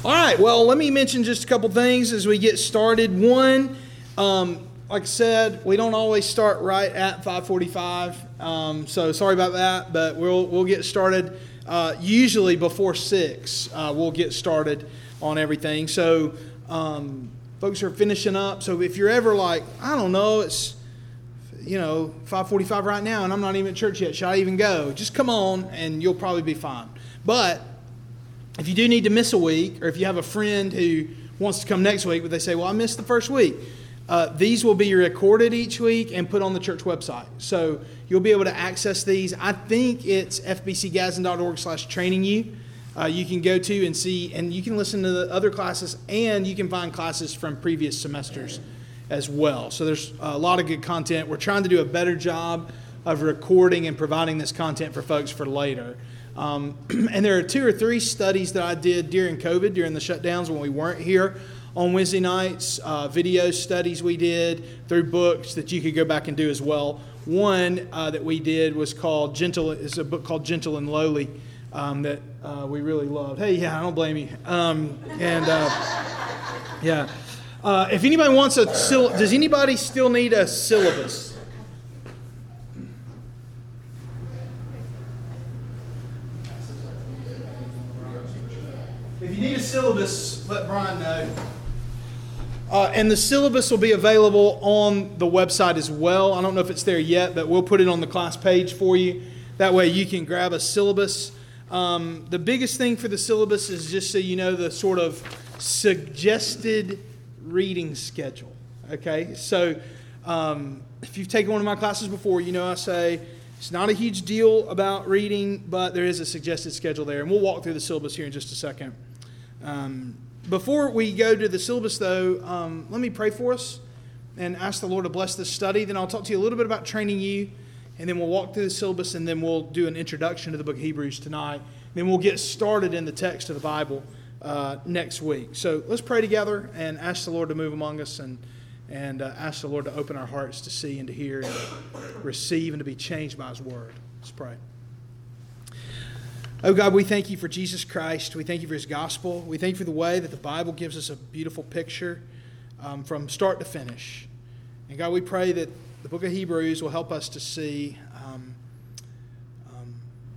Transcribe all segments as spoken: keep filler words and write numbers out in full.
All right, well, let me mention just a couple things as we get started. One, um, like I said, we don't always start right at five forty-five, um, so sorry about that, but we'll we'll get started uh, usually before six. Uh, we'll get started on everything. So um, folks are finishing up. So if you're ever like, I don't know, it's you know five forty-five right now, and I'm not even at church yet. Should I even go? Just come on, and you'll probably be fine. But if you do need to miss a week, or if you have a friend who wants to come next week, but they say, well, I missed the first week, uh, these will be recorded each week and put on the church website. So you'll be able to access these. I think it's fbcgadsden.org slash training you. Uh, you can go to and see, and you can listen to the other classes, and you can find classes from previous semesters as well. So there's a lot of good content. We're trying to do a better job of recording and providing this content for folks for later. Um, and there are two or three studies that I did during COVID, during the shutdowns when we weren't here on Wednesday nights, uh, video studies we did through books that you could go back and do as well. One uh, that we did was called Gentle, it's a book called Gentle and Lowly um, that uh, we really loved. Hey, yeah, I don't blame you. Um, and uh, yeah, uh, if anybody wants a, does anybody still need a syllabus? If you need a syllabus, let Brian know. Uh, and the syllabus will be available on the website as well. I don't know if it's there yet, but we'll put it on the class page for you. That way you can grab a syllabus. Um, the biggest thing for the syllabus is just so you know the sort of suggested reading schedule. Okay, so um, if you've taken one of my classes before, you know I say it's not a huge deal about reading, but there is a suggested schedule there. And we'll walk through the syllabus here in just a second. Um, before we go to the syllabus, though, um, let me pray for us and ask the Lord to bless this study. Then I'll talk to you a little bit about training you, and then we'll walk through the syllabus, and then we'll do an introduction to the book of Hebrews tonight. Then we'll get started in the text of the Bible uh, next week. So let's pray together and ask the Lord to move among us, and and uh, ask the Lord to open our hearts to see and to hear and to receive and to be changed by His Word. Let's pray. Oh God, we thank you for Jesus Christ. We thank you for His gospel. We thank you for the way that the Bible gives us a beautiful picture um, from start to finish. And God, we pray that the book of Hebrews will help us to see um, um,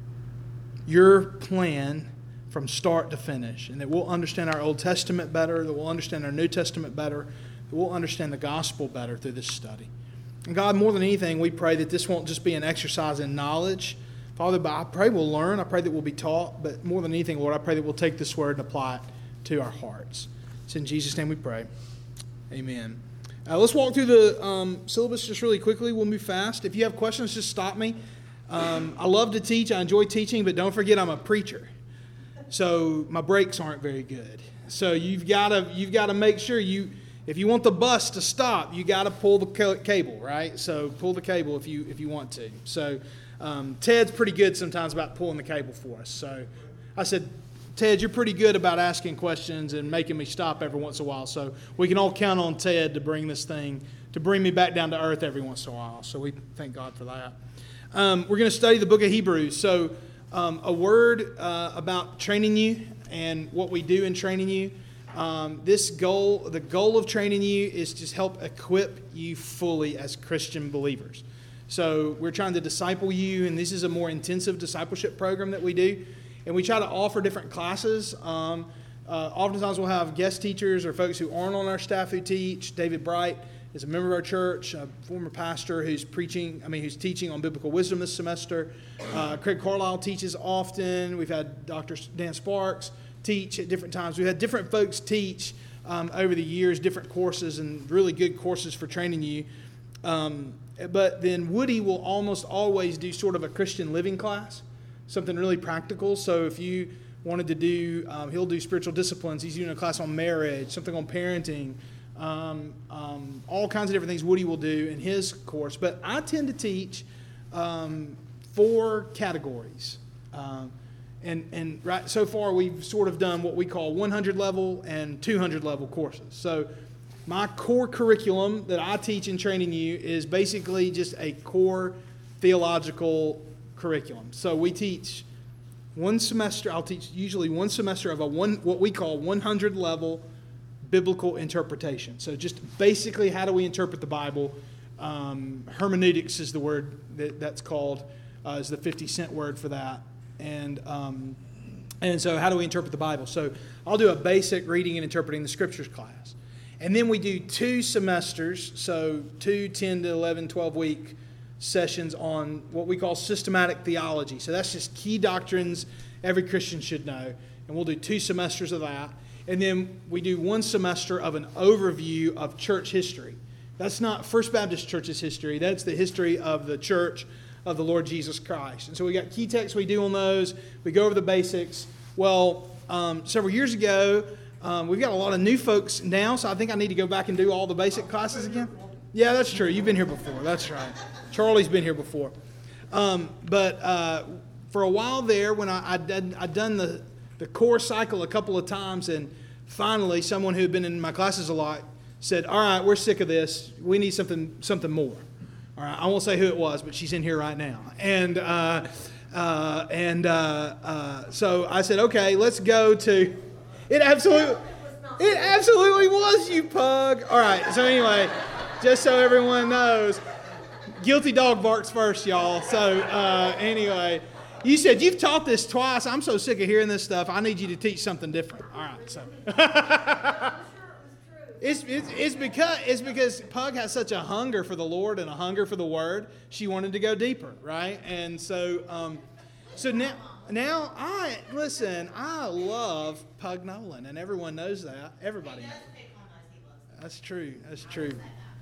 your plan from start to finish, and that we'll understand our Old Testament better, that we'll understand our New Testament better, that we'll understand the gospel better through this study. And God, more than anything, we pray that this won't just be an exercise in knowledge, Father, but I pray we'll learn. I pray that we'll be taught. But more than anything, Lord, I pray that we'll take this word and apply it to our hearts. It's in Jesus' name we pray. Amen. Uh, let's walk through the um, syllabus just really quickly. We'll move fast. If you have questions, just stop me. Um, I love to teach. I enjoy teaching, but don't forget I'm a preacher. So my breaks aren't very good. So you've got to you've got to make sure you, if you want the bus to stop, you got to pull the cable, right? So pull the cable if you if you want to. So. Um, Ted's pretty good sometimes about pulling the cable for us. So I said, Ted, you're pretty good about asking questions and making me stop every once in a while. So we can all count on Ted to bring this thing, to bring me back down to earth every once in a while. So we thank God for that. Um, we're going to study the book of Hebrews. So um, a word uh, about training you and what we do in training you. Um, this goal, the goal of training you is to help equip you fully as Christian believers. So we're trying to disciple you, and this is a more intensive discipleship program that we do. And we try to offer different classes. Um, uh, oftentimes we'll have guest teachers or folks who aren't on our staff who teach. David Bright is a member of our church, a former pastor who's preaching, I mean, who's teaching on biblical wisdom this semester. Uh, Craig Carlisle teaches often. We've had Doctor Dan Sparks teach at different times. We've had different folks teach um, over the years, different courses, and really good courses for training you. Um, But then Woody will almost always do sort of a Christian living class, something really practical. So if you wanted to do, um, he'll do spiritual disciplines. He's doing a class on marriage, something on parenting, um, um, all kinds of different things Woody will do in his course. But I tend to teach um, four categories. Um, and and right so far we've sort of done what we call one hundred level and two hundred level courses. So my core curriculum that I teach in training you is basically just a core theological curriculum. So we teach one semester, I'll teach usually one semester of a one, what we call one hundred level biblical interpretation. So just basically, how do we interpret the Bible? Um, hermeneutics is the word that, that's called, uh, is the fifty cent word for that. And um, and so how do we interpret the Bible? So I'll do a basic reading and interpreting the scriptures class. And then we do two semesters, so two ten to eleven, twelve week sessions on what we call systematic theology. So that's just key doctrines every Christian should know. And we'll do two semesters of that. And then we do one semester of an overview of church history. That's not First Baptist Church's history. That's the history of the church of the Lord Jesus Christ. And so we got key texts we do on those. We go over the basics. Well, um, several years ago, um, we've got a lot of new folks now, so I think I need to go back and do all the basic classes again. Yeah, that's true. You've been here before. That's right. Charlie's been here before. Um, but uh, for a while there, when I, I'd, done, I'd done the, the core cycle a couple of times, and finally someone who had been in my classes a lot said, all right, we're sick of this. We need something something more. All right, I won't say who it was, but she's in here right now. And uh, uh, and uh, uh, so I said, okay, let's go to, it absolutely, it absolutely was you, Pug. All right, so anyway, just so everyone knows, guilty dog barks first, y'all. So uh, anyway, you said you've taught this twice. I'm so sick of hearing this stuff. I need you to teach something different. All right, so. It's, it's, it's, because, it's because Pug has such a hunger for the Lord and a hunger for the Word. She wanted to go deeper, right? And so um, so now, now I, listen, I love Pug Nolan, and everyone knows that. Everybody knows. That's true. That's true.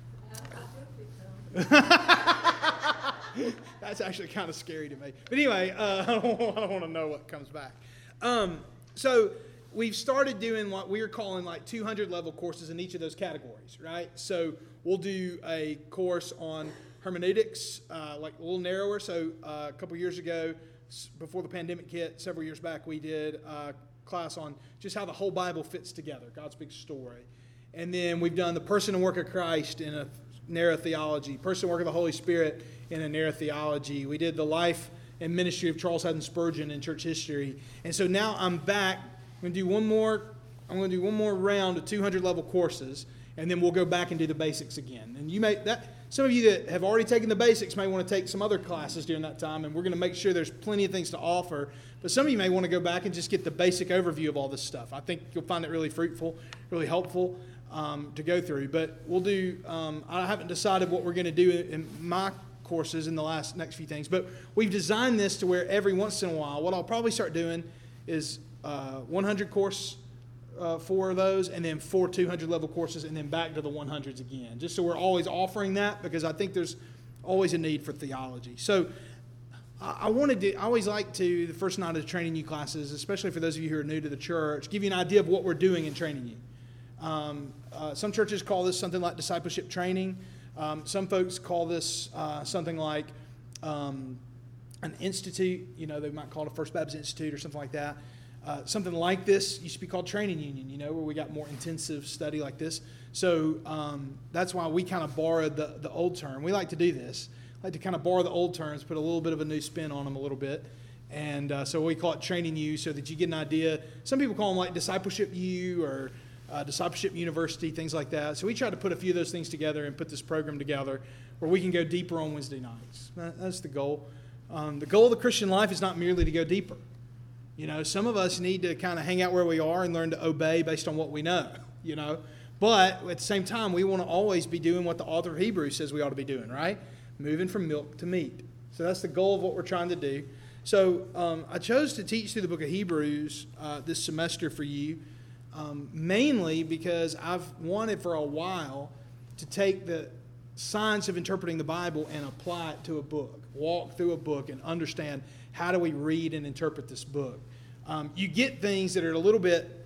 That's actually kind of scary to me. But anyway, uh, I don't, I don't want to know what comes back. Um, so... We've started doing what we're calling like two hundred level courses in each of those categories, right? So we'll do a course on hermeneutics, uh, like a little narrower. So uh, a couple years ago, before the pandemic hit, several years back, we did a class on just how the whole Bible fits together, God's big story. And then we've done the person and work of Christ in a narrow theology, person and work of the Holy Spirit in a narrow theology. We did the life and ministry of Charles Haddon Spurgeon in church history. And so now I'm back. I'm going to do one more. I'm going to do one more round of two hundred level courses, and then we'll go back and do the basics again. And you may that some of you that have already taken the basics may want to take some other classes during that time, and we're going to make sure there's plenty of things to offer. But some of you may want to go back and just get the basic overview of all this stuff. I think you'll find it really fruitful, really helpful um, to go through. But we'll do. Um, I haven't decided what we're going to do in my courses in the last next few things, but we've designed this to where every once in a while, what I'll probably start doing is. Uh, one hundred course, uh, four of those, and then four two hundred level courses, and then back to the one hundreds again. Just so we're always offering that, because I think there's always a need for theology. So I, I wanted to, I always like to, the first night of the Training You classes, especially for those of you who are new to the church, give you an idea of what we're doing in Training You. Um, uh, some churches call this something like discipleship training. Um, some folks call this uh, something like um, an institute. You know, they might call it a First Baptist Institute or something like that. Uh, something like this used to be called Training Union, you know, where we got more intensive study like this. So um, that's why we kind of borrowed the, the old term. We like to do this. Like to kind of borrow the old terms, put a little bit of a new spin on them a little bit. And uh, so we call it Training You, so that you get an idea. Some people call them like Discipleship U or uh, Discipleship University, things like that. So we try to put a few of those things together and put this program together where we can go deeper on Wednesday nights. That's the goal. Um, the goal of the Christian life is not merely to go deeper. You know, some of us need to kind of hang out where we are and learn to obey based on what we know, you know. But at the same time, we want to always be doing what the author of Hebrews says we ought to be doing, right? Moving from milk to meat. So that's the goal of what we're trying to do. So um, I chose to teach through the book of Hebrews uh, this semester for you, um, mainly because I've wanted for a while to take the science of interpreting the Bible and apply it to a book, walk through a book and understand how do we read and interpret this book. Um, you get things that are a little bit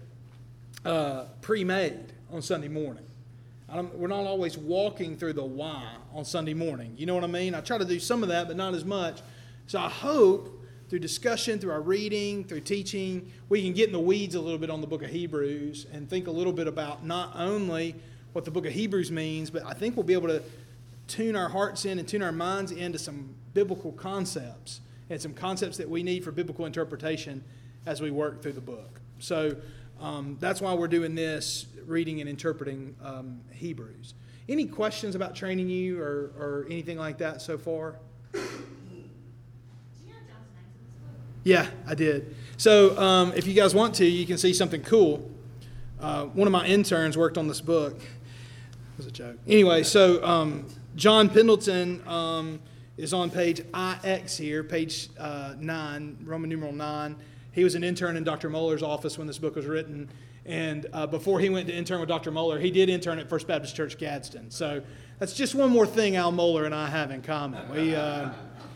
uh, pre-made on Sunday morning. I don't, we're not always walking through the why on Sunday morning. You know what I mean? I try to do some of that, but not as much. So I hope through discussion, through our reading, through teaching, we can get in the weeds a little bit on the book of Hebrews and think a little bit about not only what the book of Hebrews means, but I think we'll be able to tune our hearts in and tune our minds into some biblical concepts and some concepts that we need for biblical interpretation as we work through the book. So um, that's why we're doing this, reading and interpreting um, Hebrews. Any questions about training you or, or anything like that so far? Do you know John's names in this book? Yeah, I did. So um, if you guys want to, you can see something cool. Uh, one of my interns worked on this book. It was a joke. Anyway, so um, John Pendleton um, is on page I X here, page uh, nine, Roman numeral nine. He was an intern in Doctor Mohler's office when this book was written. And uh, before he went to intern with Doctor Mohler, he did intern at First Baptist Church Gadsden. So that's just one more thing Al Mohler and I have in common. We uh,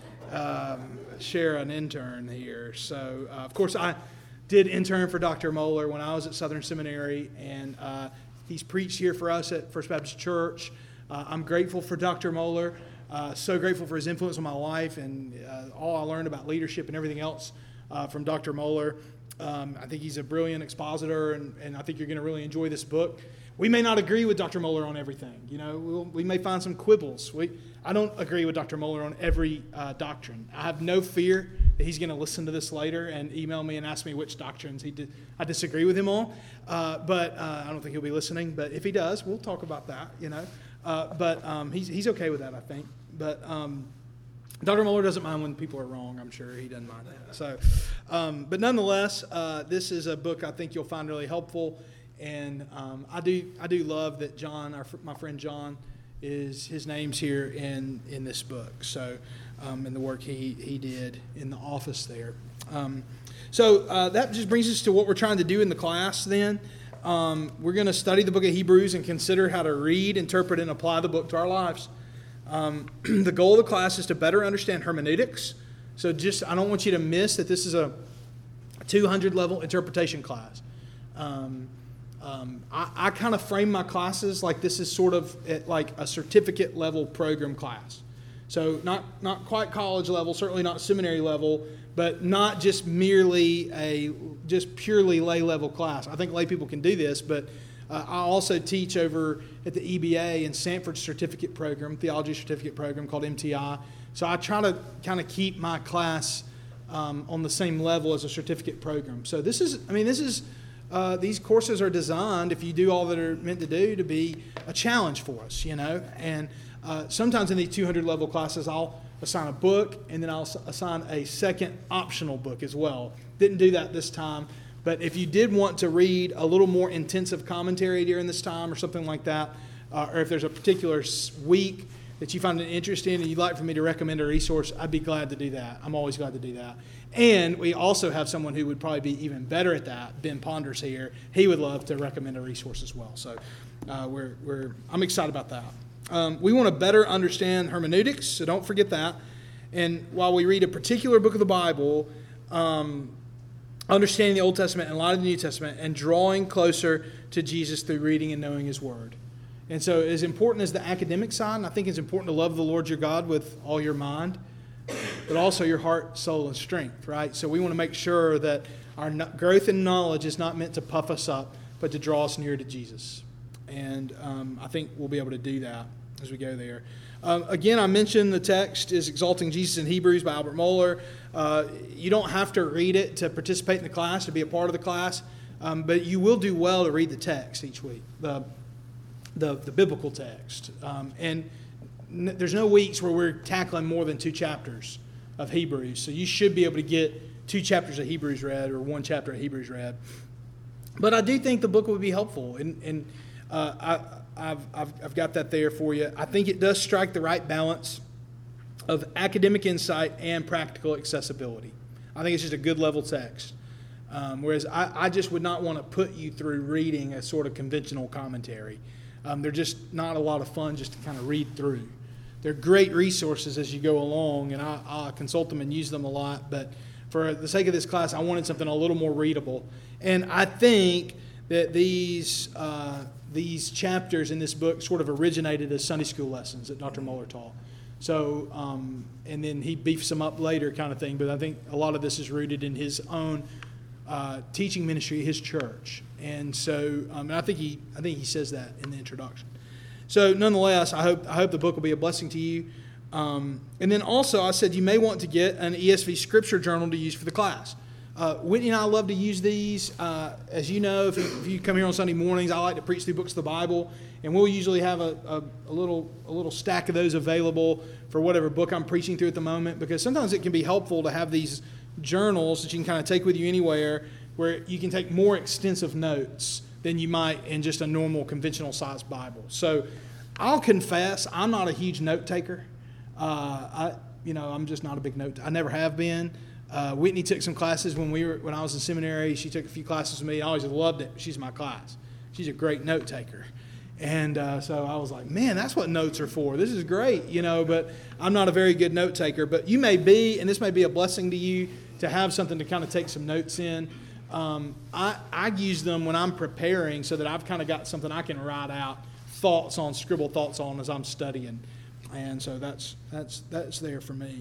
um, share an intern here. So, uh, of course, I did intern for Doctor Mohler when I was at Southern Seminary, and uh, he's preached here for us at First Baptist Church. Uh, I'm grateful for Doctor Mohler, uh, so grateful for his influence on my life and uh, all I learned about leadership and everything else uh, from Doctor Mohler. Um, I think he's a brilliant expositor, and, and I think you're going to really enjoy this book. We may not agree with Doctor Mohler on everything. You know, we'll, we may find some quibbles. We, I don't agree with Doctor Mohler on every uh, doctrine. I have no fear that he's going to listen to this later and email me and ask me which doctrines he did, I disagree with him on. Uh, but uh, I don't think he'll be listening. But if he does, we'll talk about that, you know. Uh, but um, he's, he's okay with that, I think. But um, Doctor Mohler doesn't mind when people are wrong. I'm sure he doesn't mind that. So, um, but nonetheless, uh, this is a book I think you'll find really helpful. And um, I do I do love that John, our, my friend John, is his name's here in, in this book. So, um, in the work he, he did in the office there. Um, so uh, that just brings us to what we're trying to do in the class then. Um, we're going to study the book of Hebrews and consider how to read, interpret, and apply the book to our lives. Um, the goal of the class is to better understand hermeneutics. So just, I don't want you to miss that this is a two hundred level interpretation class. Um, um, I, I kind of frame my classes like this is sort of at like a certificate level program class. So not, not quite college level, certainly not seminary level, but not just merely a just purely lay level class. I think lay people can do this, but Uh, I also teach over at the E B A and Sanford certificate program, theology certificate program called M T I. So I try to kind of keep my class um, on the same level as a certificate program. So this is, I mean, this is, uh, these courses are designed, if you do all that are meant to do, to be a challenge for us, you know. And uh, sometimes in these two hundred level classes, I'll assign a book and then I'll assign a second optional book as well. Didn't do that this time. But if you did want to read a little more intensive commentary during this time or something like that, uh, or if there's a particular week that you find an interest in and you'd like for me to recommend a resource, I'd be glad to do that. I'm always glad to do that. And we also have someone who would probably be even better at that. Ben Ponders here. He would love to recommend a resource as well. So uh, we're we're I'm excited about that. Um, we want to better understand hermeneutics, so don't forget that. And while we read a particular book of the Bible, um, understanding the Old Testament and a lot of the New Testament and drawing closer to Jesus through reading and knowing His Word. And so as important as the academic side, I think it's important to love the Lord your God with all your mind, but also your heart, soul, and strength, right? So we want to make sure that our growth in knowledge is not meant to puff us up, but to draw us near to Jesus. And um, I think we'll be able to do that as we go there. Um, again, I mentioned the text is Exalting Jesus in Hebrews by Albert Mohler. Uh, you don't have to read it to participate in the class, to be a part of the class, um, but you will do well to read the text each week, the the, the biblical text. Um, and n- there's no weeks where we're tackling more than two chapters of Hebrews, so you should be able to get two chapters of Hebrews read or one chapter of Hebrews read. But I do think the book would be helpful, and, and uh, I, I've, I've, I've got that there for you. I think it does strike the right balance of academic insight and practical accessibility. I think it's just a good level text. Um, whereas I, I just would not want to put you through reading a sort of conventional commentary. Um, they're just not a lot of fun just to kind of read through. They're great resources as you go along, and I, I consult them and use them a lot. But for the sake of this class, I wanted something a little more readable. And I think that these uh, these chapters in this book sort of originated as Sunday school lessons that Doctor Mohler taught. So, um, and then he beefs them up later kind of thing. But I think a lot of this is rooted in his own uh, teaching ministry, his church. And so, um, and I think he, I think he says that in the introduction. So, nonetheless, I hope I hope the book will be a blessing to you. Um, and then also, I said you may want to get an E S V scripture journal to use for the class. Uh, Whitney and I love to use these. Uh, as you know, if you, if you come here on Sunday mornings, I like to preach through books of the Bible, and we'll usually have a, a, a little a little stack of those available for whatever book I'm preaching through at the moment, because sometimes it can be helpful to have these journals that you can kind of take with you anywhere, where you can take more extensive notes than you might in just a normal conventional sized Bible. So I'll confess, I'm not a huge note taker. Uh, I, you know, I'm just not a big note. I never have been. Uh, Whitney took some classes when we were when I was in seminary. She took a few classes with me. I always loved it. She's my class. She's a great note taker, and uh, so I was like, man, that's what notes are for. This is great, you know. But I'm not a very good note taker. But you may be, and this may be a blessing to you to have something to kind of take some notes in. Um, I I use them when I'm preparing, so that I've kind of got something I can write out thoughts on, scribble thoughts on as I'm studying. And so that's that's that's there for me.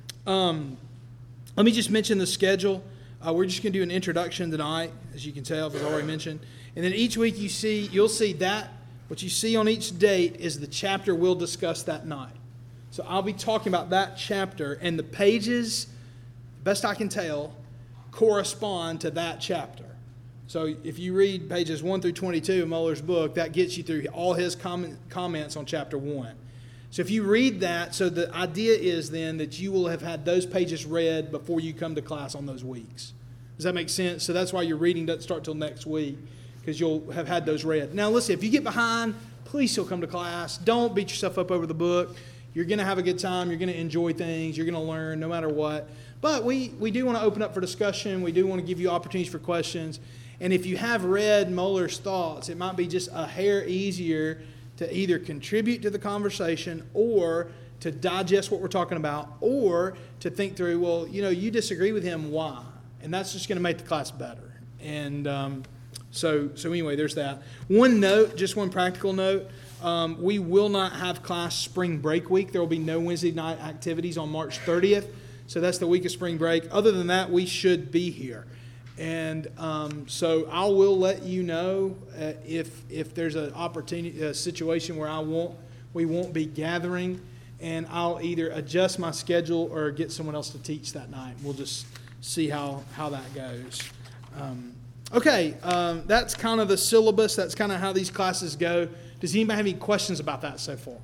Um, let me just mention the schedule. Uh, we're just going to do an introduction tonight, as you can tell, as I already mentioned. And then each week you see, you'll see that what you see on each date is the chapter we'll discuss that night. So I'll be talking about that chapter, and the pages, best I can tell, correspond to that chapter. So if you read pages one through twenty-two of Muller's book, that gets you through all his comment, comments on chapter one. So if you read that, so the idea is then that you will have had those pages read before you come to class on those weeks. Does that make sense? So that's why your reading doesn't start till next week, because you'll have had those read. Now listen, if you get behind, please still come to class. Don't beat yourself up over the book. You're going to have a good time. You're going to enjoy things. You're going to learn no matter what. But we, we do want to open up for discussion. We do want to give you opportunities for questions. And if you have read Muller's thoughts, it might be just a hair easier to either contribute to the conversation or to digest what we're talking about, or to think through, well, you know, you disagree with him, why? And that's just going to make the class better. And um, so, so anyway, there's that. One note, just one practical note, um, we will not have class spring break week. There will be no Wednesday night activities on March thirtieth. So that's the week of spring break. Other than that, we should be here. And um, so I will let you know uh, if if there's an opportunity, a situation where I won't, we won't be gathering, and I'll either adjust my schedule or get someone else to teach that night. We'll just see how, how that goes. Um, okay, um, that's kind of the syllabus. That's kind of how these classes go. Does anybody have any questions about that so far?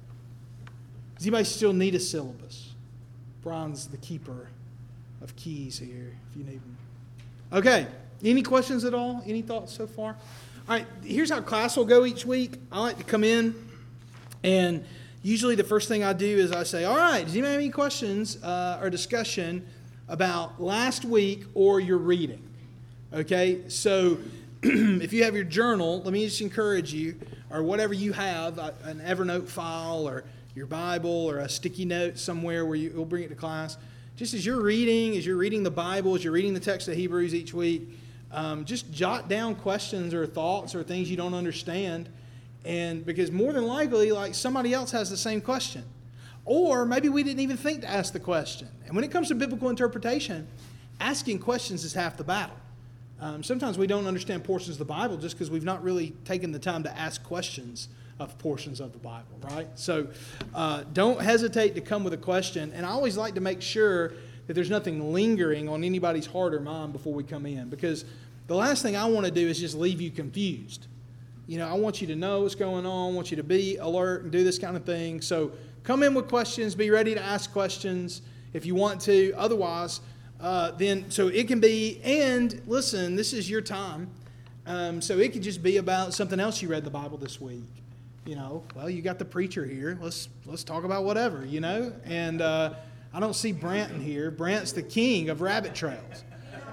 Does anybody still need a syllabus? Brian's the keeper of keys here, if you need them. Okay, any questions at all? Any thoughts so far? All right, here's how class will go each week. I like to come in, and usually the first thing I do is I say, all right, does anybody have any questions uh, or discussion about last week or your reading? Okay, so if you have your journal, let me just encourage you, or whatever you have, an Evernote file or your Bible or a sticky note somewhere where you, you'll bring it to class. Just as you're reading, as you're reading the Bible, as you're reading the text of Hebrews each week, um, just jot down questions or thoughts or things you don't understand. And because more than likely, like somebody else has the same question. Or maybe we didn't even think to ask the question. And when it comes to biblical interpretation, asking questions is half the battle. Um, sometimes we don't understand portions of the Bible just because we've not really taken the time to ask questions of portions of the Bible, right? So uh, don't hesitate to come with a question. And I always like to make sure that there's nothing lingering on anybody's heart or mind before we come in, because the last thing I want to do is just leave you confused. You know, I want you to know what's going on. I want you to be alert and do this kind of thing. So come in with questions. Be ready to ask questions if you want to. Otherwise, uh, then, so it can be, and listen, this is your time. Um, so it could just be about something else you read the Bible this week. You know, well, you got the preacher here. Let's let's talk about whatever, you know. And uh, I don't see Brant in here. Brant's the king of rabbit trails.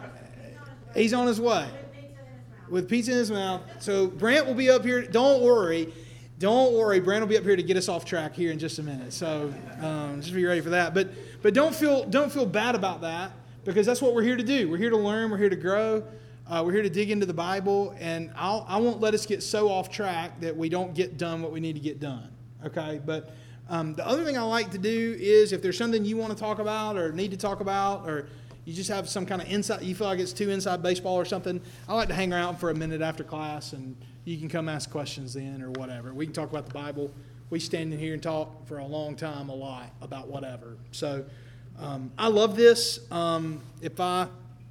He's on his way with pizza in his mouth. So Brant will be up here. Don't worry. Don't worry. Brant will be up here to get us off track here in just a minute. So um, just be ready for that. But but don't feel don't feel bad about that, because that's what we're here to do. We're here to learn. We're here to grow. Uh, we're here to dig into the Bible, and I'll, I won't let us get so off track that we don't get done what we need to get done, okay? But um, the other thing I like to do is if there's something you want to talk about or need to talk about, or you just have some kind of inside, you feel like it's too inside baseball or something, I like to hang around for a minute after class, and you can come ask questions then or whatever. We can talk about the Bible, we stand in here and talk for a long time, a lot about whatever. So um, I love this. Um, if I,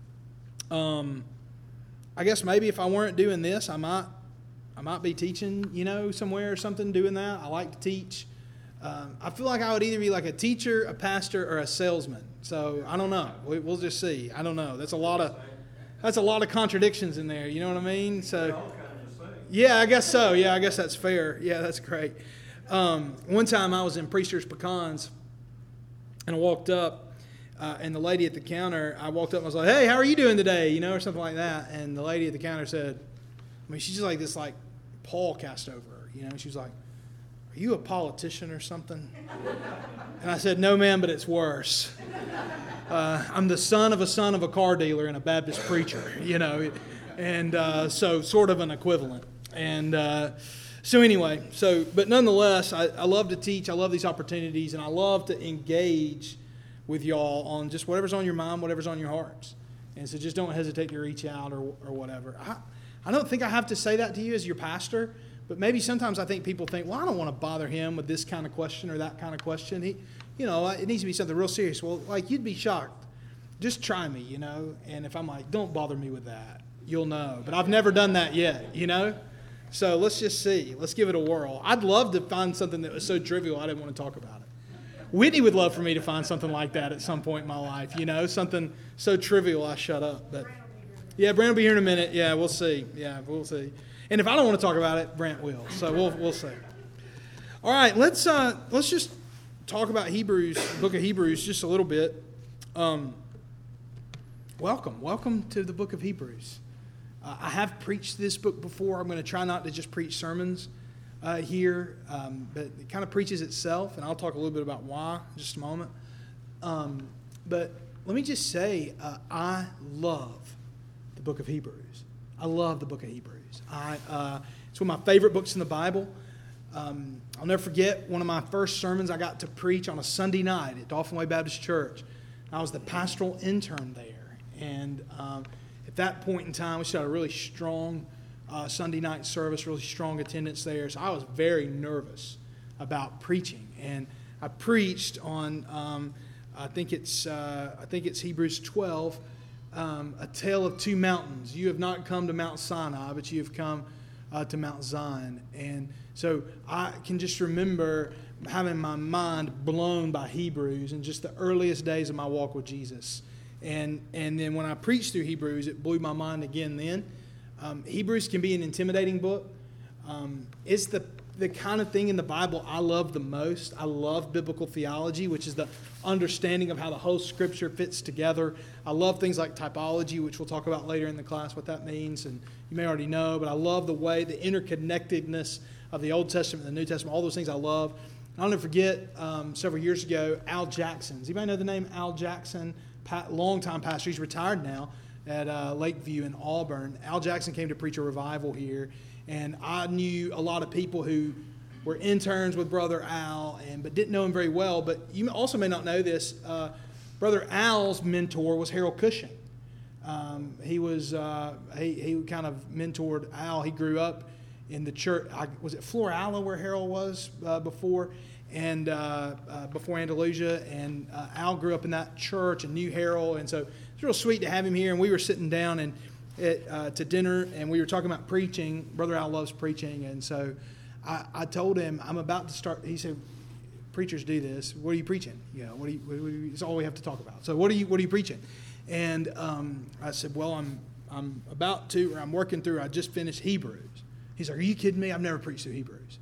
um, I guess maybe if I weren't doing this, I might, I might be teaching, you know, somewhere or something, doing that. I like to teach. Um, I feel like I would either be like a teacher, a pastor, or a salesman. So I don't know. We, we'll just see. I don't know. That's a lot of, that's a lot of contradictions in there. You know what I mean? So, yeah, I guess so. Yeah, I guess that's fair. Yeah, that's great. Um, one time I was in Priester's Pecans, and I walked up, uh, and the lady at the counter, I walked up and I was like, "Hey, how are you doing today?" You know, or something like that. And the lady at the counter said, I mean, she's just like this, like pall cast over her. You know, she was like, "Are you a politician or something?" And I said, "No, ma'am, but it's worse. Uh, I'm the son of a son of a car dealer and a Baptist preacher." You know, and uh, so sort of an equivalent. And uh, so anyway, so but nonetheless, I, I love to teach. I love these opportunities, and I love to engage with y'all on just whatever's on your mind, whatever's on your hearts. And so just don't hesitate to reach out or or whatever. I, I don't think I have to say that to you as your pastor, but maybe sometimes I think people think, well, I don't want to bother him with this kind of question or that kind of question. He, you know, it needs to be something real serious. Well, like, you'd be shocked. Just try me, you know. And if I'm like, don't bother me with that, you'll know. But I've never done that yet, you know. So let's just see. Let's give it a whirl. I'd love to find something that was so trivial I didn't want to talk about it. Whitney would love for me to find something like that at some point in my life, you know, something so trivial I shut up. But yeah, Brent will be here in a minute. Yeah, we'll see. Yeah, we'll see. And if I don't want to talk about it, Brent will. So we'll we'll see. All right, let's uh, let's just talk about Hebrews, book of Hebrews, just a little bit. Um, welcome, welcome to the book of Hebrews. Uh, I have preached this book before. I'm going to try not to just preach sermons uh, here, um, but it kind of preaches itself, and I'll talk a little bit about why in just a moment. Um, but let me just say, uh, I love the book of Hebrews. I love the book of Hebrews. I uh, it's one of my favorite books in the Bible. Um, I'll never forget one of my first sermons I got to preach on a Sunday night at Dauphin Way Baptist Church. I was the pastoral intern there, and um, at that point in time, we still had a really strong uh, Sunday night service, really strong attendance there. So I was very nervous about preaching, and I preached on um, I think it's uh, I think it's Hebrews twelve, um, a tale of two mountains. You have not come to Mount Sinai, but you have come uh, to Mount Zion. And so I can just remember having my mind blown by Hebrews and just the earliest days of my walk with Jesus. And and then when I preached through Hebrews, it blew my mind again then. Um, Hebrews can be an intimidating book. Um, it's the, the kind of thing in the Bible I love the most. I love biblical theology, which is the understanding of how the whole Scripture fits together. I love things like typology, which we'll talk about later in the class, what that means. And you may already know, but I love the way, the interconnectedness of the Old Testament and the New Testament, all those things I love. I'll never forget, um, several years ago, Al Jackson. Does anybody know the name Al Jackson? Longtime pastor. He's retired now at uh, Lakeview in Auburn. Al Jackson came to preach a revival here, and I knew a lot of people who were interns with Brother Al, and but didn't know him very well. But you also may not know this. Uh, Brother Al's mentor was Harold Cushing. Um, he was uh, he he kind of mentored Al. He grew up in the church. I, was it Florala where Harold was uh, before? And uh, uh, before Andalusia, and uh, Al grew up in that church and knew Harold, and so it's real sweet to have him here. And we were sitting down and at, uh, to dinner, and we were talking about preaching. Brother Al loves preaching, and so I, I told him I'm about to start. He said, "Preachers do this. What are you preaching? You know, what do you? What do you it's all we have to talk about. So what are you? What are you preaching?" And um, I said, "Well, I'm I'm about to, or I'm working through. I just finished Hebrews." He's like, "Are you kidding me? I've never preached through Hebrews."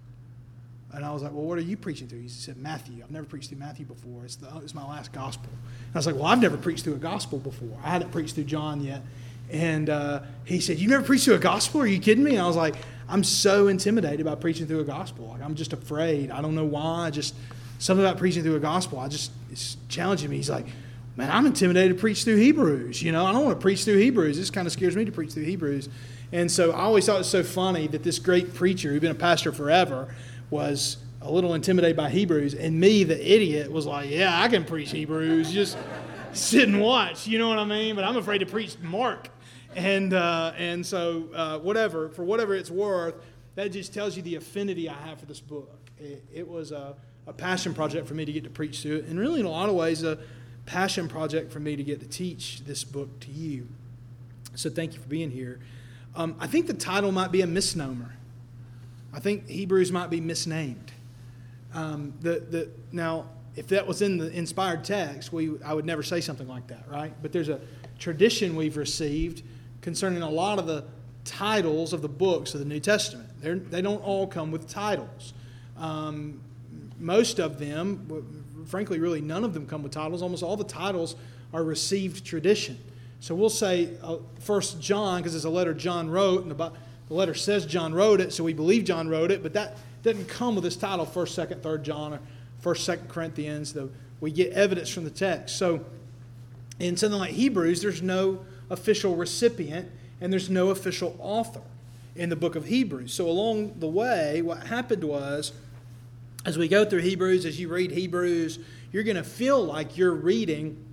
And I was like, "Well, what are you preaching through?" He said, "Matthew. I've never preached through Matthew before. It's, the, it's my last gospel." And I was like, "Well, I've never preached through a gospel before. I hadn't preached through John yet." And uh, he said, "You never preached through a gospel? Are you kidding me?" And I was like, "I'm so intimidated about preaching through a gospel. Like, I'm just afraid. I don't know why. Just something about preaching through a gospel. I just it's challenging me." He's like, "Man, I'm intimidated to preach through Hebrews. You know, I don't want to preach through Hebrews. This kind of scares me to preach through Hebrews." And so I always thought it was so funny that this great preacher who'd been a pastor forever was a little intimidated by Hebrews, and me, the idiot, was like, "Yeah, I can preach Hebrews. Just sit and watch." You know what I mean? But I'm afraid to preach Mark. And uh, and so uh, whatever, for whatever it's worth, that just tells you the affinity I have for this book. It, it was a, a passion project for me to get to preach through it, and really in a lot of ways a passion project for me to get to teach this book to you. So thank you for being here. Um, I think the title might be a misnomer. I think Hebrews might be misnamed. Um, the the now, if that was in the inspired text, we I would never say something like that, right? But there's a tradition we've received concerning a lot of the titles of the books of the New Testament. They're, they don't all come with titles. Um, most of them, frankly, really none of them come with titles. Almost all the titles are received tradition. So we'll say uh, First John, because it's a letter John wrote, and the, the letter says John wrote it, so we believe John wrote it, but that doesn't come with this title, First, Second, Third John, or First, Second Corinthians. The, we get evidence from the text. So in something like Hebrews, there's no official recipient, and there's no official author in the book of Hebrews. So along the way, what happened was, as we go through Hebrews, as you read Hebrews, you're going to feel like you're reading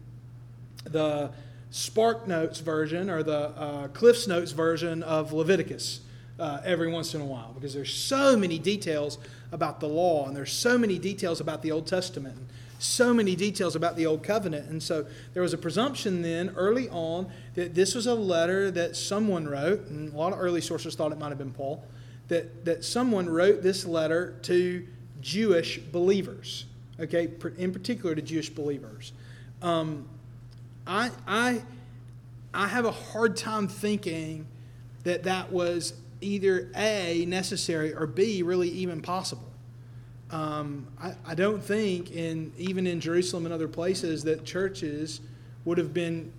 the Spark Notes version or the uh, Cliff's Notes version of Leviticus uh, every once in a while, because there's so many details about the law, and there's so many details about the Old Testament, and so many details about the Old Covenant. And so there was a presumption then early on that this was a letter that someone wrote, and a lot of early sources thought it might have been Paul, that, that someone wrote this letter to Jewish believers, okay, in particular to Jewish believers. Um, I, I, I have a hard time thinking that that was either A, necessary, or B, really even possible. Um, I, I don't think, in even in Jerusalem and other places, that churches would have been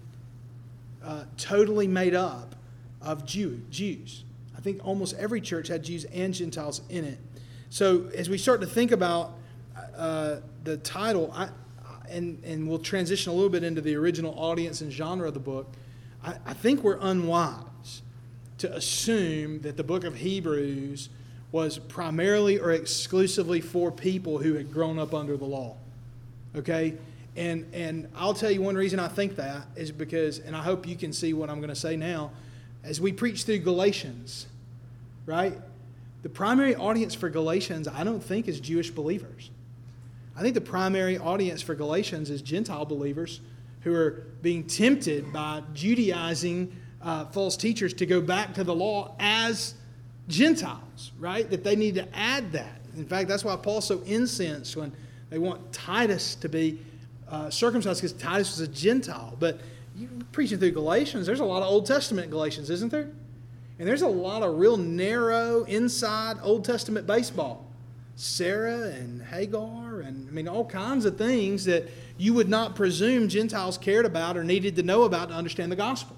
uh, totally made up of Jew, Jews. I think almost every church had Jews and Gentiles in it. So as we start to think about uh, the title, I, and, and we'll transition a little bit into the original audience and genre of the book, I, I think we're unwise to assume that the book of Hebrews was primarily or exclusively for people who had grown up under the law. Okay? And and I'll tell you one reason I think that is because, and I hope you can see what I'm going to say now, as we preach through Galatians, right? The primary audience for Galatians, I don't think, is Jewish believers. I think the primary audience for Galatians is Gentile believers who are being tempted by Judaizing uh, false teachers to go back to the law as Gentiles, right? That they need to add that. In fact, that's why Paul's so incensed when they want Titus to be uh, circumcised, because Titus was a Gentile. But you preaching through Galatians, there's a lot of Old Testament in Galatians, isn't there? And there's a lot of real narrow inside Old Testament baseball. Sarah and Hagar and, I mean, all kinds of things that you would not presume Gentiles cared about or needed to know about to understand the gospel.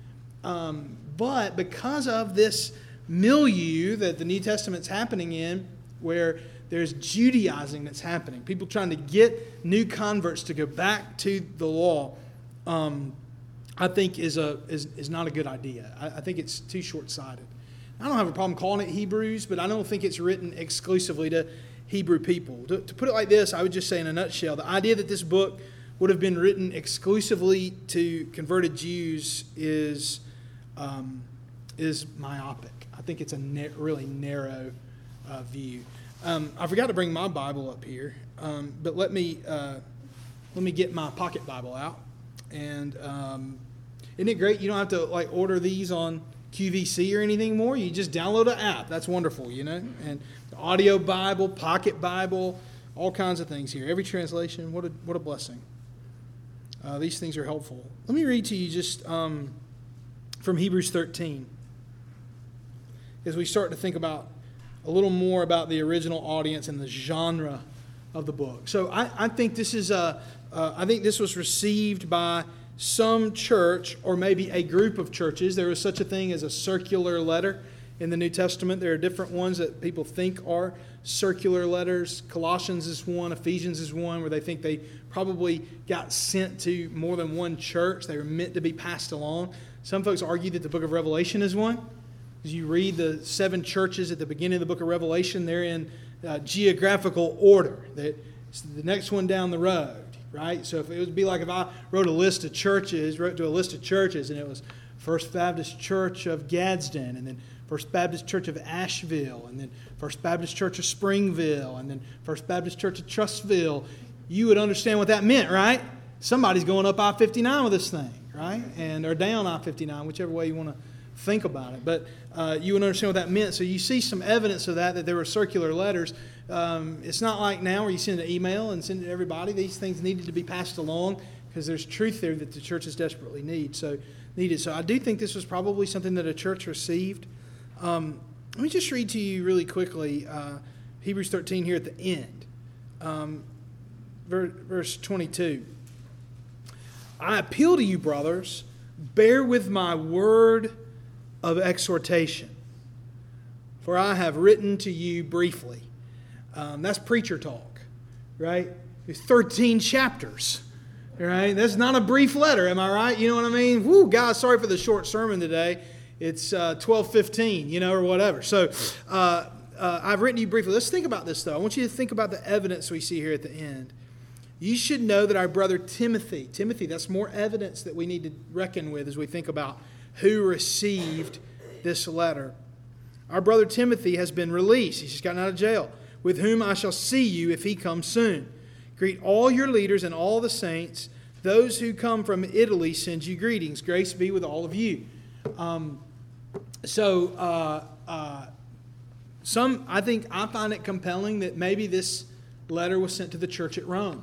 Um, but because of this milieu that the New Testament's happening in, where there's Judaizing that's happening, people trying to get new converts to go back to the law, um, I think is a is, is not a good idea. I, I think it's too short-sighted. I don't have a problem calling it Hebrews, but I don't think it's written exclusively to Hebrew people. To, to put it like this, I would just say in a nutshell, the idea that this book would have been written exclusively to converted Jews is um, is myopic. I think it's a na- really narrow uh, view. Um, I forgot to bring my Bible up here, um, but let me uh, let me get my pocket Bible out. And um, isn't it great? You don't have to like order these on Q V C or anything more. You just download an app. That's wonderful, you know. And the audio Bible, pocket Bible, all kinds of things here. Every translation. What a what a blessing. Uh, these things are helpful. Let me read to you just um, from Hebrews thirteen. As we start to think about a little more about the original audience and the genre of the book. So I, I think this is a, uh, I think this was received by some church or maybe a group of churches. There is such a thing as a circular letter in the New Testament. There are different ones that people think are circular letters. Colossians is one, Ephesians is one, where they think they probably got sent to more than one church. They were meant to be passed along. Some folks argue that the book of Revelation is one. As you read the seven churches at the beginning of the book of Revelation, they're in uh, geographical order. That it's the next one down the road, right? So if it would be like if I wrote a list of churches, wrote to a list of churches, and it was First Baptist Church of Gadsden, and then First Baptist Church of Asheville, and then First Baptist Church of Springville, and then First Baptist Church of Trustville, you would understand what that meant, right? Somebody's going up I fifty-nine with this thing, right? And or down I fifty-nine, whichever way you want to think about it. But uh, you would understand what that meant. So you see some evidence of that, that there were circular letters. Um, it's not like now where you send an email and send it to everybody. These things needed to be passed along because there's truth there that the churches desperately need. So needed. So I do think this was probably something that a church received. Um, let me just read to you really quickly uh, Hebrews thirteen here at the end. Um, verse twenty-two. I appeal to you, brothers, bear with my word of exhortation, for I have written to you briefly. Um, that's preacher talk, right? It's thirteen chapters, right? That's not a brief letter, am I right? You know what I mean? Woo, guys, sorry for the short sermon today. It's uh, twelve fifteen, you know, or whatever. So uh, uh, I've written to you briefly. Let's think about this, though. I want you to think about the evidence we see here at the end. You should know that our brother Timothy, Timothy, that's more evidence that we need to reckon with as we think about who received this letter. Our brother Timothy has been released. He's just gotten out of jail, with whom I shall see you if he comes soon. Greet all your leaders and all the saints. Those who come from Italy send you greetings. Grace be with all of you. Um, so, uh, uh, some I think I find it compelling that maybe this letter was sent to the church at Rome.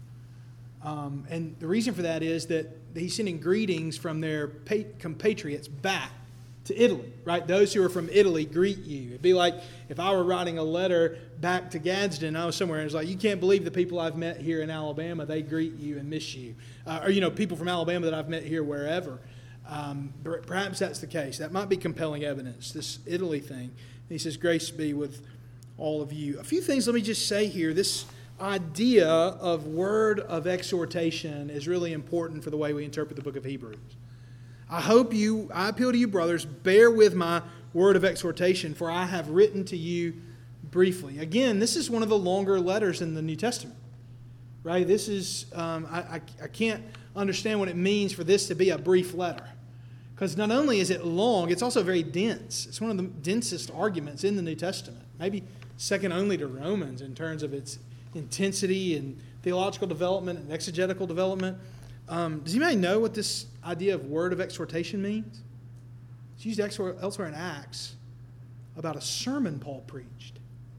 Um, and the reason for that is that he's sending greetings from their compatriots back to Italy, right? Those who are from Italy greet you. It'd be like if I were writing a letter back to Gadsden, I was somewhere, and it's like, you can't believe the people I've met here in Alabama, they greet you and miss you. Uh, or, you know, people from Alabama that I've met here wherever. Um, perhaps that's the case. That might be compelling evidence, this Italy thing. He says, grace be with all of you. A few things let me just say here. This idea of word of exhortation is really important for the way we interpret the book of Hebrews. I hope you, I appeal to you, brothers, bear with my word of exhortation, for I have written to you briefly. Again, this is one of the longer letters in the New Testament, right? This is, um, I, I, I can't understand what it means for this to be a brief letter. Because not only is it long, it's also very dense. It's one of the densest arguments in the New Testament, maybe second only to Romans in terms of its intensity and theological development and exegetical development. Um, does anybody know what this idea of word of exhortation means? It's used elsewhere in Acts about a sermon Paul preached.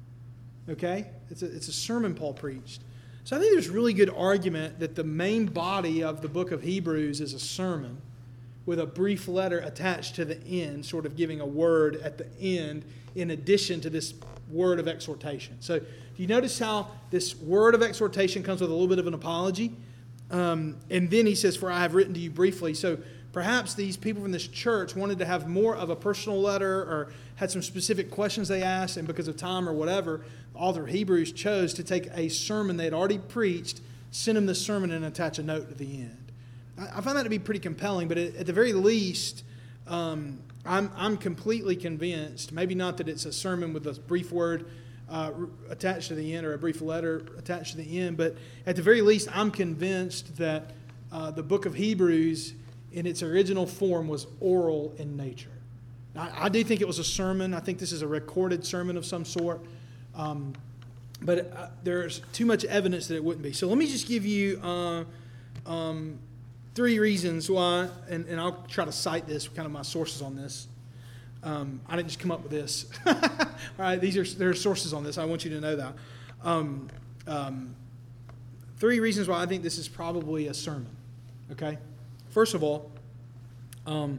Okay? It's a, it's a sermon Paul preached. So I think there's really good argument that the main body of the book of Hebrews is a sermon with a brief letter attached to the end, sort of giving a word at the end in addition to this word of exhortation. So do you notice how this word of exhortation comes with a little bit of an apology? Um, and then he says, for I have written to you briefly. So perhaps these people from this church wanted to have more of a personal letter or had some specific questions they asked, and because of time or whatever, the author of Hebrews chose to take a sermon they had already preached, send them the sermon, and attach a note at the end. I, I find that to be pretty compelling, but at, at the very least, um, I'm, I'm completely convinced, maybe not that it's a sermon with a brief word Uh, attached to the end or a brief letter attached to the end, but at the very least I'm convinced that uh, the book of Hebrews in its original form was oral in nature. I, I do think it was a sermon. I think this is a recorded sermon of some sort, um, but uh, there's too much evidence that it wouldn't be. So let me just give you uh, um, three reasons why, and, and I'll try to cite this, kind of my sources on this. Um, I didn't just come up with this. All right, these are there are sources on this. I want you to know that. Um, um, three reasons why I think this is probably a sermon. Okay, first of all, um,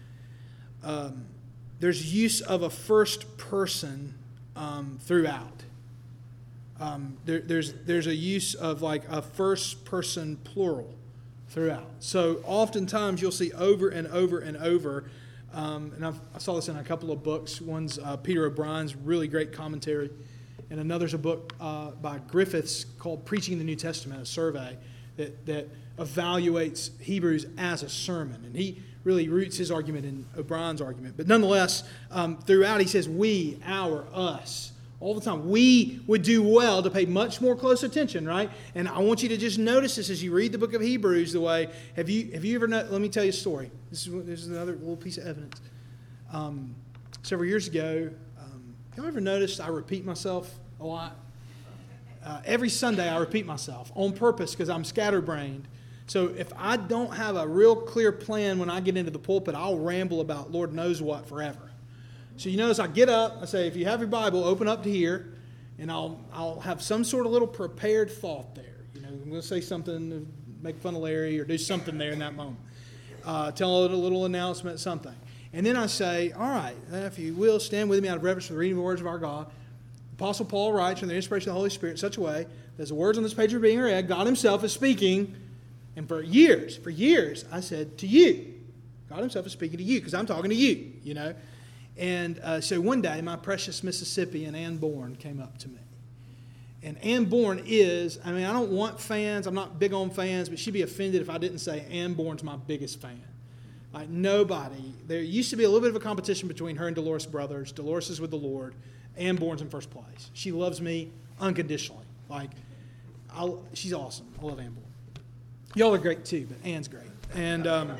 um, there's use of a first person um, throughout. Um, there, there's there's a use of like a first person plural throughout. So oftentimes you'll see over and over and over. Um, and I've, I saw this in a couple of books. One's uh, Peter O'Brien's really great commentary, and another's a book uh, by Griffiths called Preaching the New Testament, a survey that, that evaluates Hebrews as a sermon. And he really roots his argument in O'Brien's argument. But nonetheless, um, throughout he says we, our, us, All the time. We would do well to pay much more close attention, right? And I want you to just notice this as you read the book of Hebrews. The way have you have you ever? Know, let me tell you a story. This is this is another little piece of evidence. Um, several years ago, um, y'all ever noticed I repeat myself a lot? Uh, every Sunday I repeat myself on purpose because I'm scatterbrained. So if I don't have a real clear plan when I get into the pulpit, I'll ramble about Lord knows what forever. So you notice I get up, I say, if you have your Bible, open up to here, and I'll I'll have some sort of little prepared thought there. You know, I'm going to say something to make fun of Larry or do something there in that moment. Uh, tell a little announcement, something. And then I say, all right, if you will, stand with me out of reverence for the reading of the words of our God. Apostle Paul writes from the inspiration of the Holy Spirit in such a way that as the words on this page are being read, God himself is speaking. And for years, for years, I said to you. God himself is speaking to you because I'm talking to you, you know. And uh, so one day, my precious Mississippian Ann Bourne came up to me. And Ann Bourne is, I mean, I don't want fans. I'm not big on fans, but she'd be offended if I didn't say Ann Bourne's my biggest fan. Like nobody. There used to be a little bit of a competition between her and Dolores Brothers. Dolores is with the Lord. Ann Bourne's in first place. She loves me unconditionally. Like, I'll, she's awesome. I love Ann Bourne. Y'all are great too, but Ann's great. And um,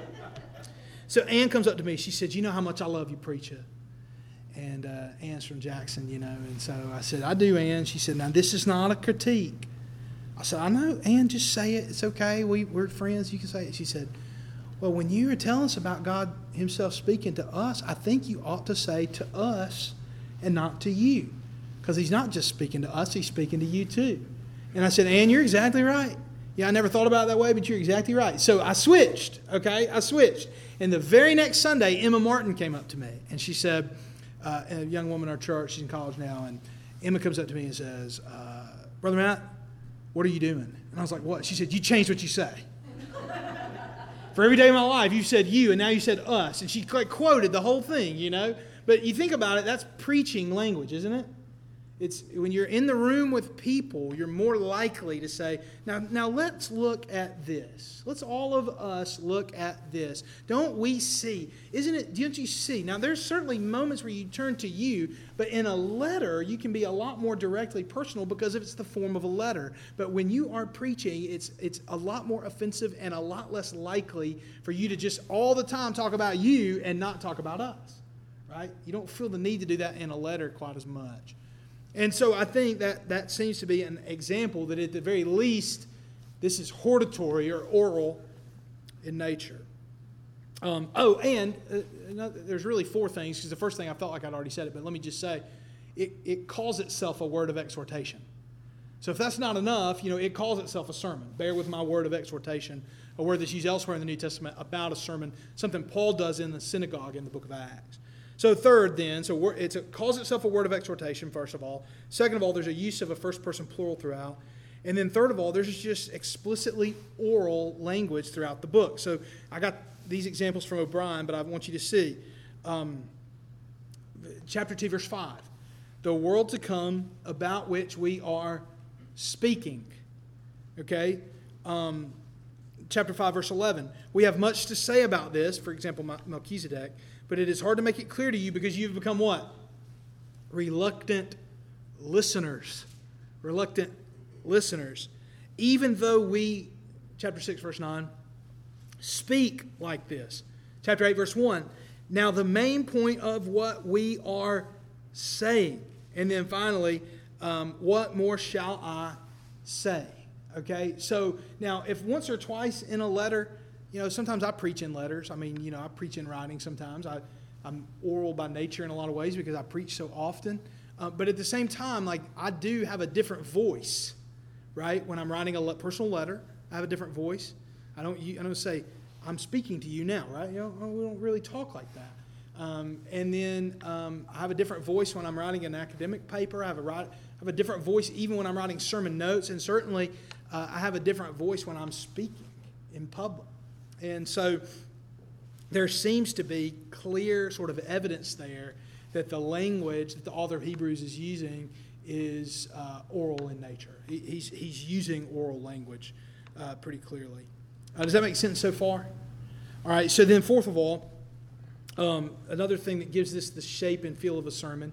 so Ann comes up to me. She said, you know how much I love you, preacher. And uh, Ann's from Jackson, you know. And so I said, I do, Ann. She said, now, this is not a critique. I said, I know, Ann, just say it. It's okay. We, we're friends. You can say it. She said, well, when you were telling us about God himself speaking to us, I think you ought to say to us and not to you. Because he's not just speaking to us. He's speaking to you too. And I said, Ann, you're exactly right. Yeah, I never thought about it that way, but you're exactly right. So I switched, okay? I switched. And the very next Sunday, Emma Martin came up to me. And she said, Uh, a young woman in our church, she's in college now, and Emma comes up to me and says, uh, Brother Matt, what are you doing? And I was like, what? She said, you changed what you say. For every day of my life, you said you, and now you said us. And she like, quoted the whole thing, you know. But you think about it, that's preaching language, isn't it? It's when you're in the room with people, you're more likely to say, now, now let's look at this. Let's all of us look at this. Don't we see? Isn't it, don't you see? Now, there's certainly moments where you turn to you, but in a letter, you can be a lot more directly personal because it's the form of a letter. But when you are preaching, it's, it's a lot more offensive and a lot less likely for you to just all the time talk about you and not talk about us, right? You don't feel the need to do that in a letter quite as much. And so I think that that seems to be an example that at the very least, this is hortatory or oral in nature. Um, oh, and uh, another, there's really four things, because the first thing I felt like I'd already said it, but let me just say, it, it calls itself a word of exhortation. So if that's not enough, you know, it calls itself a sermon. Bear with my word of exhortation, a word that's used elsewhere in the New Testament about a sermon, something Paul does in the synagogue in the book of Acts. So third then, so it's a, it calls itself a word of exhortation, first of all. Second of all, there's a use of a first-person plural throughout. And then third of all, there's just explicitly oral language throughout the book. So I got these examples from O'Brien, but I want you to see. Um, chapter two, verse five. The world to come about which we are speaking. Okay? Um, chapter five, verse eleven. We have much to say about this, for example, Melchizedek, but it is hard to make it clear to you because you've become what? Reluctant listeners. Reluctant listeners. Even though we, chapter six, verse nine, speak like this. Chapter eight, verse one. Now the main point of what we are saying. And then finally, um, what more shall I say? Okay, so now if once or twice in a letter, you know, sometimes I preach in letters. I mean, you know, I preach in writing sometimes. I, I'm oral by nature in a lot of ways because I preach so often. Uh, but at the same time, like, I do have a different voice, right? When I'm writing a le- personal letter, I have a different voice. I don't I don't say, I'm speaking to you now, right? You know, we don't really talk like that. Um, and then um, I have a different voice when I'm writing an academic paper. I have a, write, I have a different voice even when I'm writing sermon notes. And certainly uh, I have a different voice when I'm speaking in public. And so there seems to be clear sort of evidence there that the language that the author of Hebrews is using is uh, oral in nature. He, he's, he's using oral language uh, pretty clearly. Uh, does that make sense so far? All right, so then fourth of all, um, another thing that gives this the shape and feel of a sermon